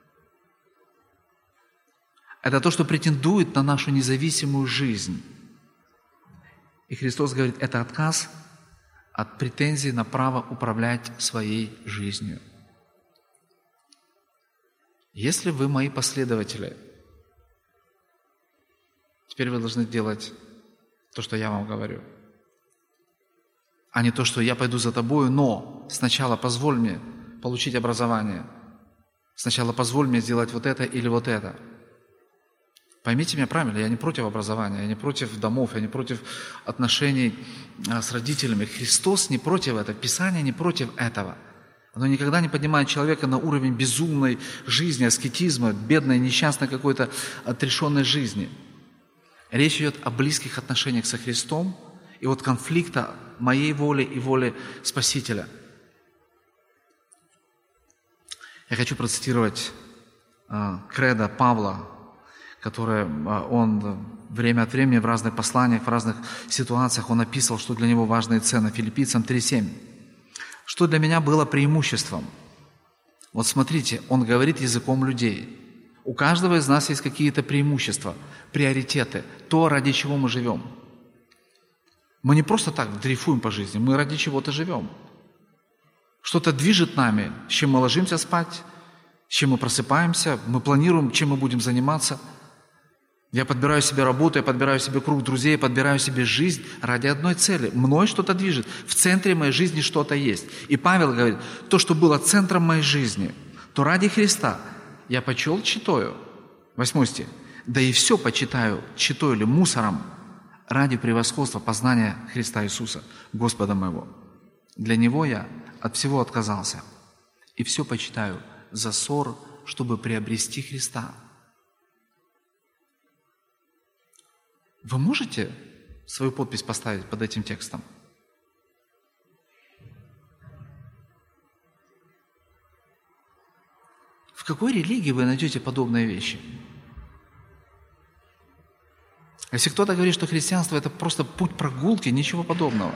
Это то, что претендует на нашу независимую жизнь. И Христос говорит, это отказ от претензий на право управлять своей жизнью. Если вы мои последователи, теперь вы должны делать то, что я вам говорю, а не то, что я пойду за тобою, но сначала позволь мне получить образование, сначала позволь мне сделать вот это или вот это. Поймите меня правильно, я не против образования, я не против домов, я не против отношений с родителями. Христос не против этого, Писание не против этого. Оно никогда не поднимает человека на уровень безумной жизни, аскетизма, бедной, несчастной какой-то отрешенной жизни. Речь идет о близких отношениях со Христом и от конфликта моей воли и воли Спасителя. Я хочу процитировать э, кредо Павла, которое э, он время от времени в разных посланиях, в разных ситуациях он описывал, что для него важно и ценно. Филиппийцам три семь. Что для меня было преимуществом? Вот смотрите, он говорит языком людей. У каждого из нас есть какие-то преимущества, приоритеты, то, ради чего мы живем. Мы не просто так дрейфуем по жизни, мы ради чего-то живем. Что-то движет нами, с чем мы ложимся спать, с чем мы просыпаемся, мы планируем, чем мы будем заниматься. Я подбираю себе работу, я подбираю себе круг друзей, я подбираю себе жизнь ради одной цели. Мной что-то движет. В центре моей жизни что-то есть. И Павел говорит, то, что было центром моей жизни, то ради Христа я почел читаю. Восьмой стих. Да и все почитаю, читаю ли мусором ради превосходства познания Христа Иисуса, Господа моего. Для Него я от всего отказался. И все почитаю за ссор, чтобы приобрести Христа. Вы можете свою подпись поставить под этим текстом? В какой религии вы найдете подобные вещи? Если кто-то говорит, что христианство – это просто путь прогулки, ничего подобного.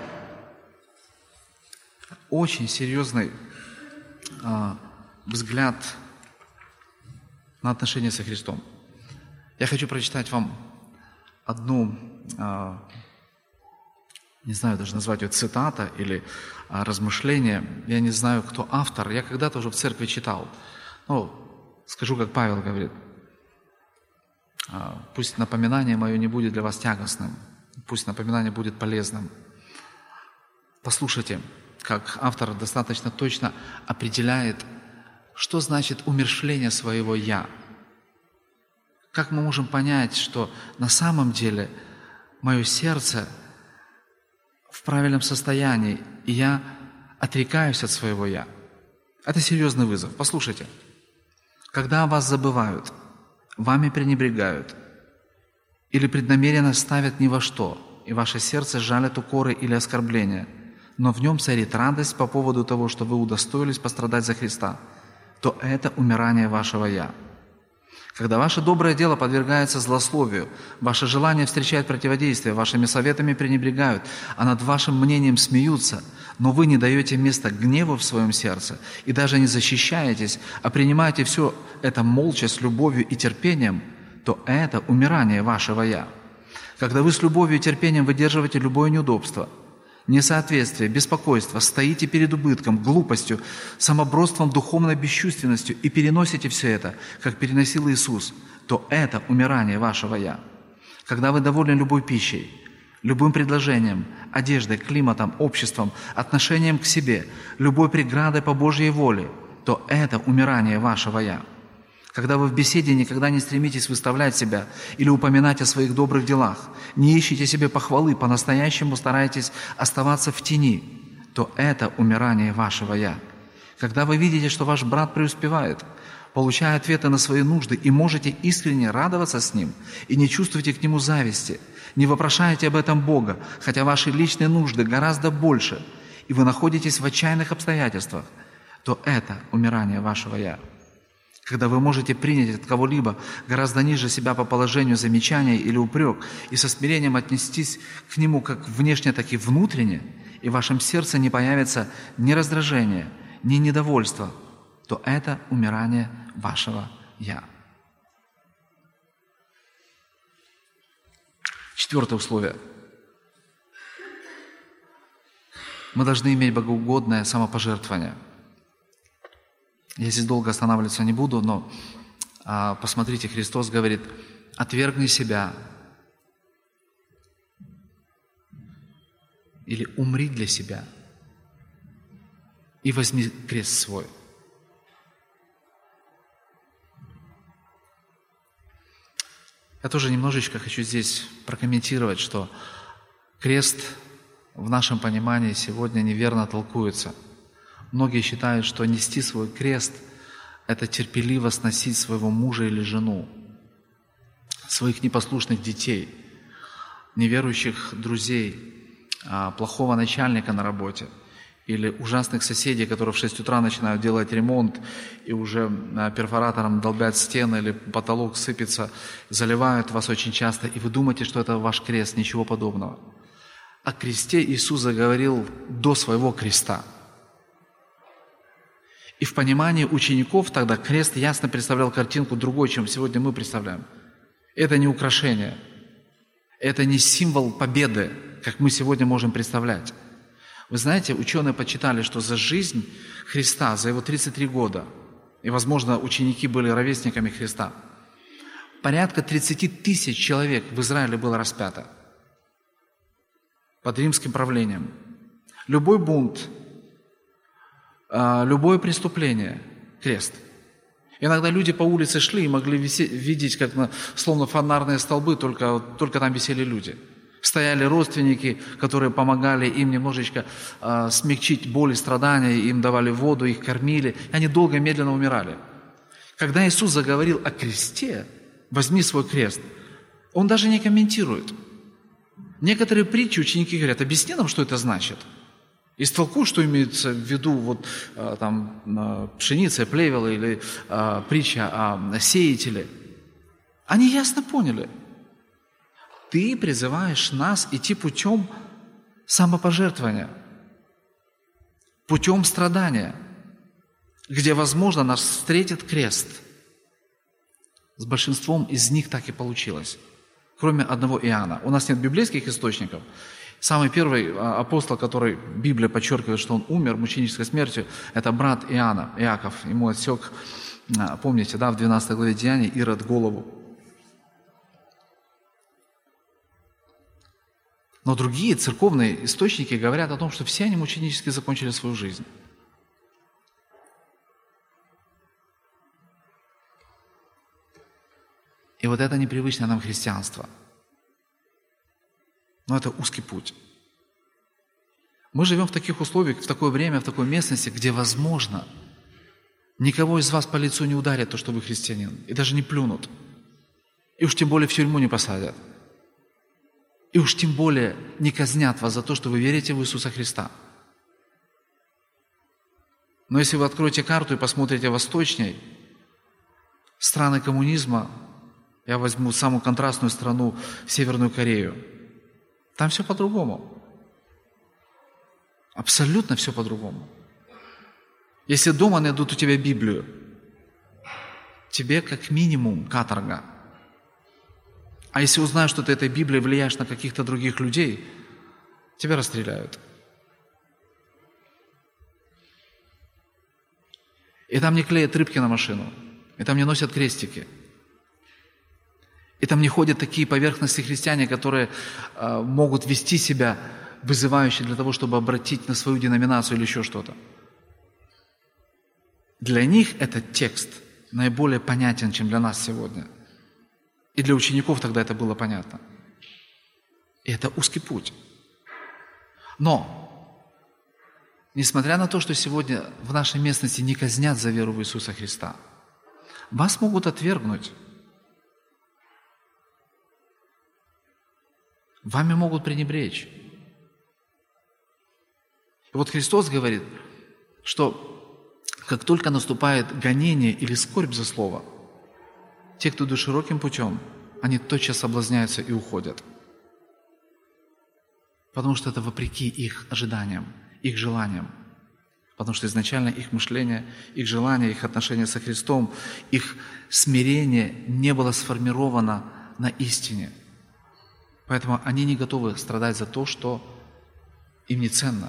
Очень серьезный э, взгляд на отношения со Христом. Я хочу прочитать вам одну, э, не знаю даже назвать ее цитата или э, размышление. Я не знаю, кто автор. Я когда-то уже в церкви читал. Ну, скажу, как Павел говорит. Э, пусть напоминание мое не будет для вас тягостным. Пусть напоминание будет полезным. Послушайте, как автор достаточно точно определяет, что значит умерщвление своего «я». Как мы можем понять, что на самом деле мое сердце в правильном состоянии, и я отрекаюсь от своего «я»? Это серьезный вызов. Послушайте. Когда вас забывают, вами пренебрегают или преднамеренно ставят ни во что, и ваше сердце жалят укоры или оскорбления, но в нем царит радость по поводу того, что вы удостоились пострадать за Христа, то это умирание вашего «я». Когда ваше доброе дело подвергается злословию, ваше желание встречает противодействие, вашими советами пренебрегают, а над вашим мнением смеются, но вы не даете места гневу в своем сердце и даже не защищаетесь, а принимаете все это молча, с любовью и терпением, то это умирание вашего «я». Когда вы с любовью и терпением выдерживаете любое неудобство, несоответствие, беспокойство, стоите перед убытком, глупостью, самобродством, духовной бесчувственностью и переносите все это, как переносил Иисус, то это умирание вашего «я». Когда вы довольны любой пищей, любым предложением, одеждой, климатом, обществом, отношением к себе, любой преградой по Божьей воле, то это умирание вашего «я». Когда вы в беседе никогда не стремитесь выставлять себя или упоминать о своих добрых делах, не ищете себе похвалы, по-настоящему стараетесь оставаться в тени, то это умирание вашего «я». Когда вы видите, что ваш брат преуспевает, получая ответы на свои нужды, и можете искренне радоваться с ним, и не чувствуете к нему зависти, не вопрошаете об этом Бога, хотя ваши личные нужды гораздо больше, и вы находитесь в отчаянных обстоятельствах, то это умирание вашего «я». Когда вы можете принять от кого-либо гораздо ниже себя по положению замечания или упрек и со смирением отнестись к нему как внешне, так и внутренне, и в вашем сердце не появится ни раздражения, ни недовольства, то это умирание вашего «я». Четвертое условие. Мы должны иметь богоугодное самопожертвование. Я здесь долго останавливаться не буду, но а, посмотрите, Христос говорит, отвергни себя или умри для себя и возьми крест свой. Я тоже немножечко хочу здесь прокомментировать, что крест в нашем понимании сегодня неверно толкуется. Многие считают, что нести свой крест – это терпеливо сносить своего мужа или жену, своих непослушных детей, неверующих друзей, плохого начальника на работе или ужасных соседей, которые в шесть утра начинают делать ремонт и уже перфоратором долбят стены или потолок сыпется, заливают вас очень часто, и вы думаете, что это ваш крест, ничего подобного. О кресте Иисус заговорил до своего креста. И в понимании учеников тогда крест ясно представлял картинку другой, чем сегодня мы представляем. Это не украшение, это не символ победы, как мы сегодня можем представлять. Вы знаете, ученые подсчитали, что за жизнь Христа, за его тридцать три года, и, возможно, ученики были ровесниками Христа, порядка тридцать тысяч человек в Израиле было распято под римским правлением. Любой бунт, любое преступление – крест. Иногда люди по улице шли и могли висеть, видеть, как на, словно фонарные столбы, только, только там висели люди. Стояли родственники, которые помогали им немножечко э, смягчить боль и страдания, им давали воду, их кормили, и они долго, медленно умирали. Когда Иисус заговорил о кресте, возьми свой крест, Он даже не комментирует. Некоторые притчи ученики говорят, объясни нам, что это значит. Истолкуй, что имеется в виду вот, там, пшеница, плевела или а, притча о сеятеле. Они ясно поняли. Ты призываешь нас идти путем самопожертвования, путем страдания, где, возможно, нас встретит крест. С большинством из них так и получилось, кроме одного Иоанна. У нас нет библейских источников. Самый первый апостол, который Библия подчеркивает, что он умер мученической смертью, это брат Иоанна, Иаков. Ему отсек, помните, да, в двенадцатой главе Деяний, Ирод голову. Но другие церковные источники говорят о том, что все они мученически закончили свою жизнь. И вот это непривычное нам христианство. Но это узкий путь. Мы живем в таких условиях, в такое время, в такой местности, где, возможно, никого из вас по лицу не ударят то, что вы христианин, и даже не плюнут. И уж тем более в тюрьму не посадят. И уж тем более не казнят вас за то, что вы верите в Иисуса Христа. Но если вы откроете карту и посмотрите восточней, страны коммунизма, я возьму самую контрастную страну, Северную Корею, там все по-другому. Абсолютно все по-другому. Если дома найдут у тебя Библию, тебе как минимум каторга. А если узнают, что ты этой Библией влияешь на каких-то других людей, тебя расстреляют. И там не клеят рыбки на машину, и там не носят крестики. И там не ходят такие поверхностные христиане, которые э, могут вести себя вызывающе для того, чтобы обратить на свою деноминацию или еще что-то. Для них этот текст наиболее понятен, чем для нас сегодня. И для учеников тогда это было понятно. И это узкий путь. Но, несмотря на то, что сегодня в нашей местности не казнят за веру в Иисуса Христа, вас могут отвергнуть. Вами могут пренебречь. И вот Христос говорит, что как только наступает гонение или скорбь за слово, те, кто идут широким путем, они тотчас соблазняются и уходят. Потому что это вопреки их ожиданиям, их желаниям. Потому что изначально их мышление, их желание, их отношение со Христом, их смирение не было сформировано на истине. Поэтому они не готовы страдать за то, что им не ценно.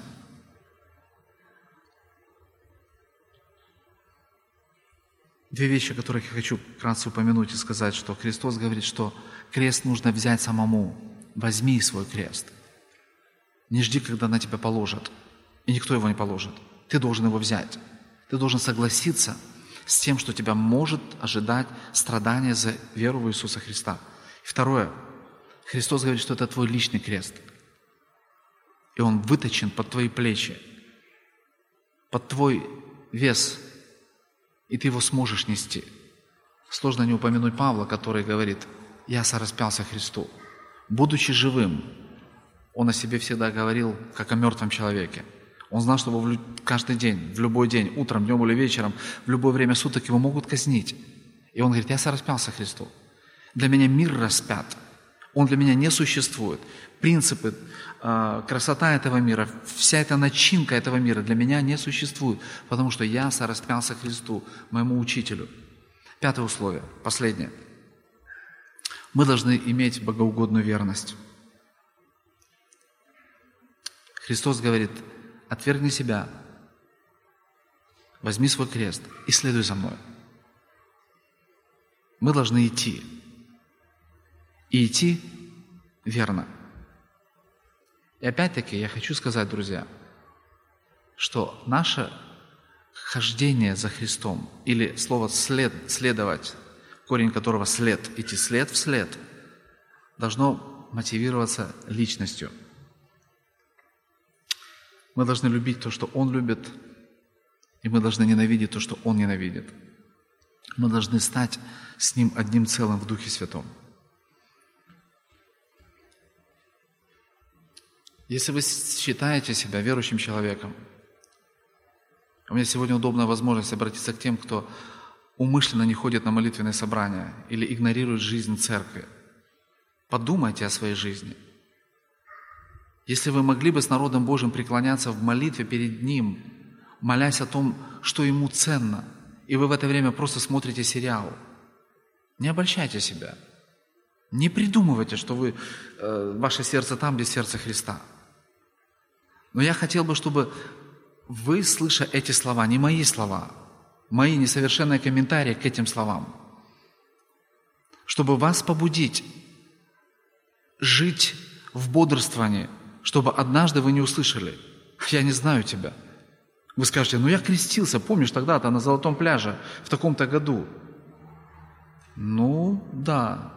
Две вещи, о которых я хочу вкратце упомянуть и сказать, что Христос говорит, что крест нужно взять самому. Возьми свой крест. Не жди, когда на тебя положат. И никто его не положит. Ты должен его взять. Ты должен согласиться с тем, что тебя может ожидать страдания за веру в Иисуса Христа. И второе. Христос говорит, что это твой личный крест. И он выточен под твои плечи. под твой вес, и ты его сможешь нести. Сложно не упомянуть Павла, который говорит: «Я сораспялся Христу». Будучи живым, он о себе всегда говорил, как о мертвом человеке. Он знал, что его каждый день, в любой день, утром, днем или вечером, в любое время суток его могут казнить. И он говорит: «Я сораспялся Христу. Для меня мир распят. Он для меня не существует. Принципы, э, красота этого мира, вся эта начинка этого мира для меня не существует, потому что я сораспялся Христу, моему учителю». Пятое условие, последнее. Мы должны иметь богоугодную верность. Христос говорит: «Отвергни себя, возьми свой крест и следуй за мной». Мы должны идти. И идти верно. И опять-таки я хочу сказать, друзья, что наше хождение за Христом, или слово «след», «следовать», корень которого «след», идти след в след, должно мотивироваться личностью. Мы должны любить то, что Он любит, и мы должны ненавидеть то, что Он ненавидит. Мы должны стать с Ним одним целым в Духе Святом. Если вы считаете себя верующим человеком, у меня сегодня удобная возможность обратиться к тем, кто умышленно не ходит на молитвенные собрания или игнорирует жизнь церкви. Подумайте о своей жизни. Если вы могли бы с народом Божьим преклоняться в молитве перед Ним, молясь о том, что Ему ценно, и вы в это время просто смотрите сериал, не обольщайте себя. Не придумывайте, что вы, э, ваше сердце там, где сердце Христа. Но я хотел бы, чтобы вы, слыша эти слова, не мои слова, мои несовершенные комментарии к этим словам, чтобы вас побудить жить в бодрствовании, чтобы однажды вы не услышали: «Я не знаю тебя». Вы скажете: «Ну я крестился, помнишь, тогда-то на Золотом пляже, в таком-то году». Ну, да.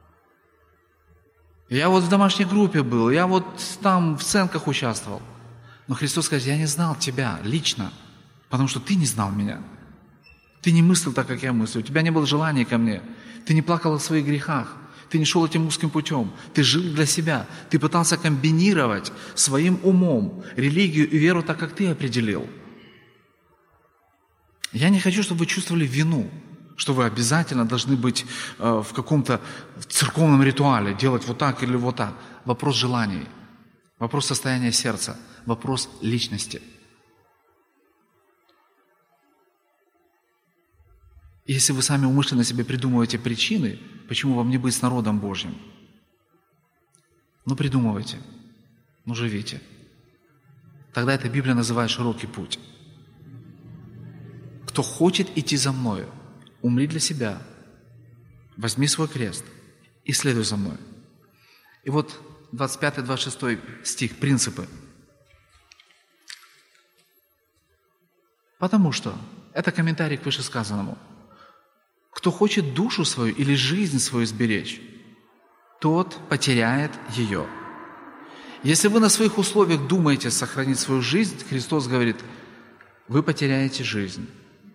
Я вот в домашней группе был, я вот там в сценках участвовал. Но Христос скажет: «Я не знал тебя лично, потому что ты не знал меня. Ты не мыслил так, как я мыслю, у тебя не было желания ко мне, ты не плакал о своих грехах, ты не шел этим узким путем, ты жил для себя, ты пытался комбинировать своим умом религию и веру так, как ты определил». Я не хочу, чтобы вы чувствовали вину, что вы обязательно должны быть э, в каком-то церковном ритуале, делать вот так или вот так. Вопрос желаний, вопрос состояния сердца, вопрос личности. И если вы сами умышленно себе придумываете причины, почему вам не быть с народом Божьим, ну придумывайте, ну живите. Тогда эта Библия называет широкий путь. Кто хочет идти за мною, умри для себя, возьми свой крест и следуй за мной. И вот двадцать пятый двадцать шестой стих, принципы. Потому что, это комментарий к вышесказанному, кто хочет душу свою или жизнь свою сберечь, тот потеряет ее. Если вы на своих условиях думаете сохранить свою жизнь, Христос говорит: вы потеряете жизнь.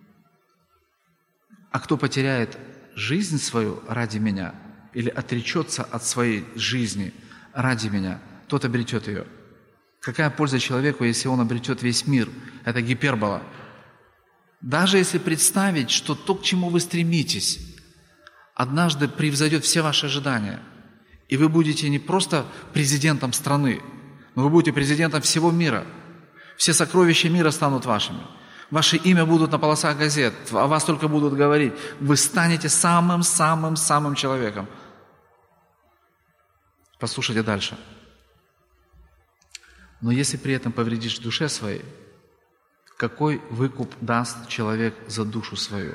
А кто потеряет жизнь свою ради Меня или отречется от своей жизни ради Меня, тот обретет ее. Какая польза человеку, если он обретет весь мир? Это гипербола. Даже если представить, что то, к чему вы стремитесь, однажды превзойдет все ваши ожидания, и вы будете не просто президентом страны, но вы будете президентом всего мира. Все сокровища мира станут вашими. Ваше имя будут на полосах газет, о вас только будут говорить. Вы станете самым-самым-самым человеком. Послушайте дальше. Но если при этом повредишь душе своей, какой выкуп даст человек за душу свою?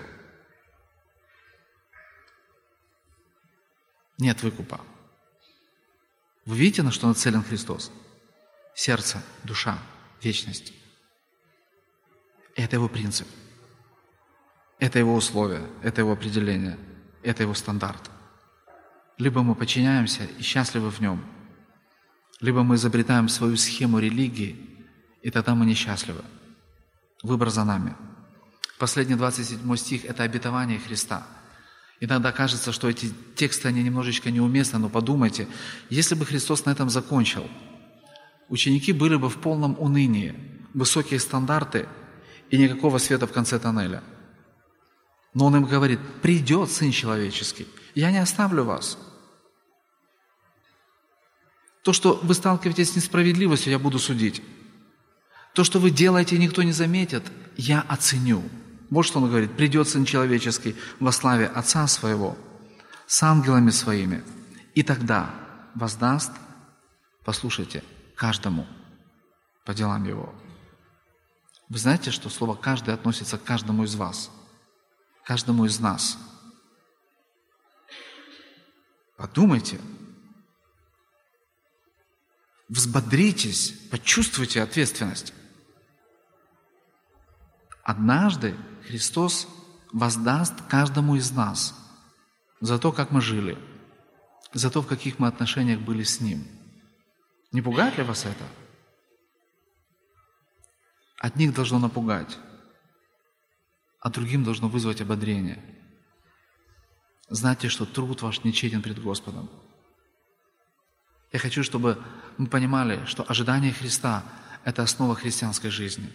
Нет выкупа. Вы видите, на что нацелен Христос? Сердце, душа, вечность. Это Его принцип. Это Его условия, это Его определение, это Его стандарт. Либо мы подчиняемся и счастливы в Нем, либо мы изобретаем свою схему религии, и тогда мы несчастливы. Выбор за нами. Последний двадцать седьмой стих – это обетование Христа. Иногда кажется, что эти тексты, они немножечко неуместны, но подумайте, если бы Христос на этом закончил, ученики были бы в полном унынии, высокие стандарты и никакого света в конце тоннеля. Но Он им говорит: придет Сын Человеческий, я не оставлю вас. То, что вы сталкиваетесь с несправедливостью, я буду судить. То, что вы делаете, никто не заметит, я оценю. Вот что Он говорит: придет Сын Человеческий во славе Отца Своего, с ангелами Своими, и тогда воздаст, послушайте, каждому по делам его. Вы знаете, что слово «каждый» относится к каждому из вас, каждому из нас. Подумайте, взбодритесь, почувствуйте ответственность. Однажды Христос воздаст каждому из нас за то, как мы жили, за то, в каких мы отношениях были с Ним. Не пугает ли вас это? Одних должно напугать, а другим должно вызвать ободрение. Знайте, что труд ваш нечетен пред Господом. Я хочу, чтобы мы понимали, что ожидание Христа – это основа христианской жизни.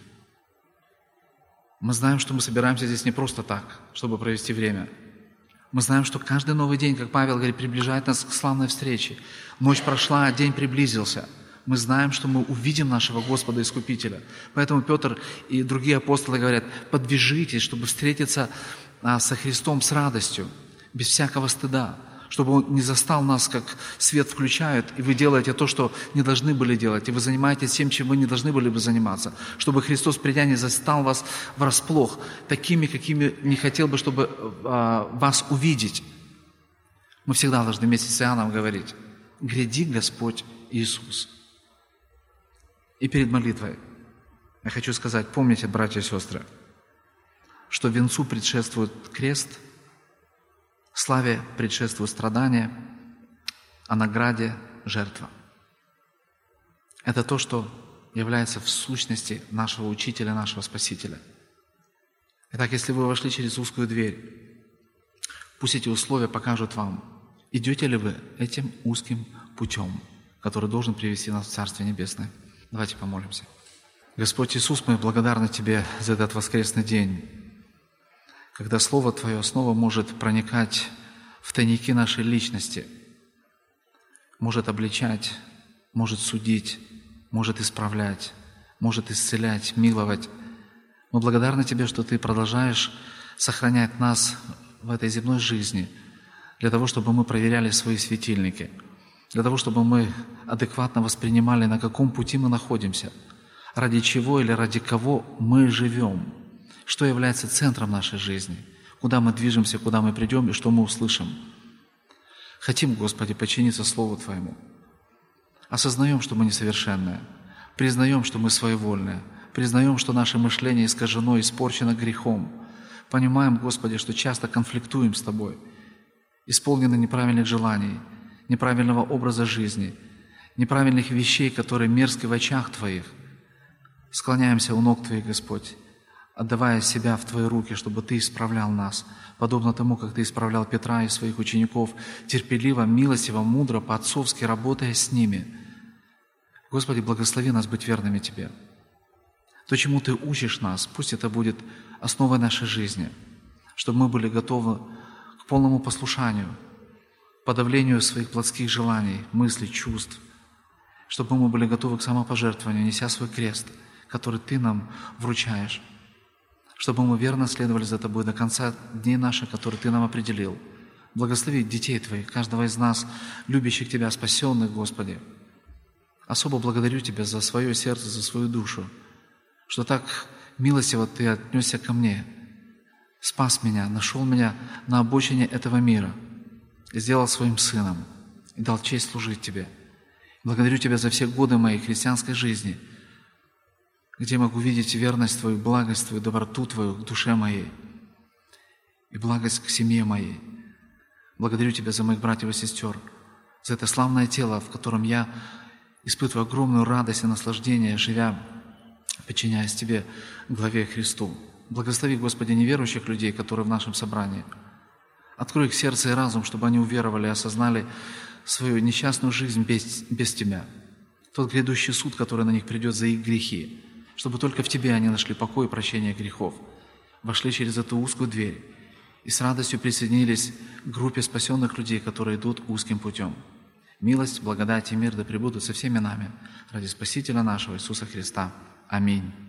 Мы знаем, что мы собираемся здесь не просто так, чтобы провести время. Мы знаем, что каждый новый день, как Павел говорит, приближает нас к славной встрече. Ночь прошла, день приблизился. Мы знаем, что мы увидим нашего Господа Искупителя. Поэтому Петр и другие апостолы говорят: подвяжитесь, чтобы встретиться со Христом с радостью, без всякого стыда, чтобы Он не застал нас, как свет включают, и вы делаете то, что не должны были делать, и вы занимаетесь тем, чем вы не должны были бы заниматься, чтобы Христос, придя, не застал вас врасплох, такими, какими не хотел бы, чтобы а, вас увидеть. Мы всегда должны вместе с Иоанном говорить: гряди, Господь Иисус. И перед молитвой я хочу сказать: помните, братья и сестры, что венцу предшествует крест, славе предшествует страдание, а награде – жертва. Это то, что является в сущности нашего Учителя, нашего Спасителя. Итак, если вы вошли через узкую дверь, пусть эти условия покажут вам, идете ли вы этим узким путем, который должен привести нас в Царствие Небесное. Давайте помолимся. Господь Иисус, мы благодарны Тебе за этот воскресный день, когда Слово Твое снова может проникать в тайники нашей личности, может обличать, может судить, может исправлять, может исцелять, миловать. Мы благодарны Тебе, что Ты продолжаешь сохранять нас в этой земной жизни, для того, чтобы мы проверяли свои светильники, для того, чтобы мы адекватно воспринимали, на каком пути мы находимся, ради чего или ради кого мы живем, что является центром нашей жизни, куда мы движемся, куда мы придем и что мы услышим. Хотим, Господи, подчиниться Слову Твоему. Осознаем, что мы несовершенные, признаем, что мы своевольные, признаем, что наше мышление искажено, испорчено грехом. Понимаем, Господи, что часто конфликтуем с Тобой, исполнены неправильных желаний, неправильного образа жизни, неправильных вещей, которые мерзки в очах Твоих. Склоняемся у ног Твоих, Господь, отдавая себя в Твои руки, чтобы Ты исправлял нас, подобно тому, как Ты исправлял Петра и своих учеников, терпеливо, милостиво, мудро, по-отцовски работая с ними. Господи, благослови нас быть верными Тебе. То, чему Ты учишь нас, пусть это будет основой нашей жизни, чтобы мы были готовы к полному послушанию, подавлению своих плотских желаний, мыслей, чувств, чтобы мы были готовы к самопожертвованию, неся свой крест, который Ты нам вручаешь, чтобы мы верно следовали за Тобой до конца дней наших, которые Ты нам определил. Благослови детей Твоих, каждого из нас, любящих Тебя, спасенных, Господи. Особо благодарю Тебя за свое сердце, за свою душу, что так милостиво Ты отнесся ко мне, спас меня, нашел меня на обочине этого мира, сделал своим сыном и дал честь служить Тебе. Благодарю Тебя за все годы моей христианской жизни, где могу видеть верность Твою, благость Твою, доброту Твою к душе моей и благость к семье моей. Благодарю Тебя за моих братьев и сестер, за это славное тело, в котором я испытываю огромную радость и наслаждение, живя подчиняясь Тебе, главе Христу. Благослови, Господи, неверующих людей, которые в нашем собрании. Открой их сердце и разум, чтобы они уверовали и осознали свою несчастную жизнь без, без Тебя. Тот грядущий суд, который на них придет за их грехи, чтобы только в Тебе они нашли покой и прощение грехов, вошли через эту узкую дверь и с радостью присоединились к группе спасенных людей, которые идут узким путем. Милость, благодать и мир да пребудут со всеми нами ради Спасителя нашего Иисуса Христа. Аминь.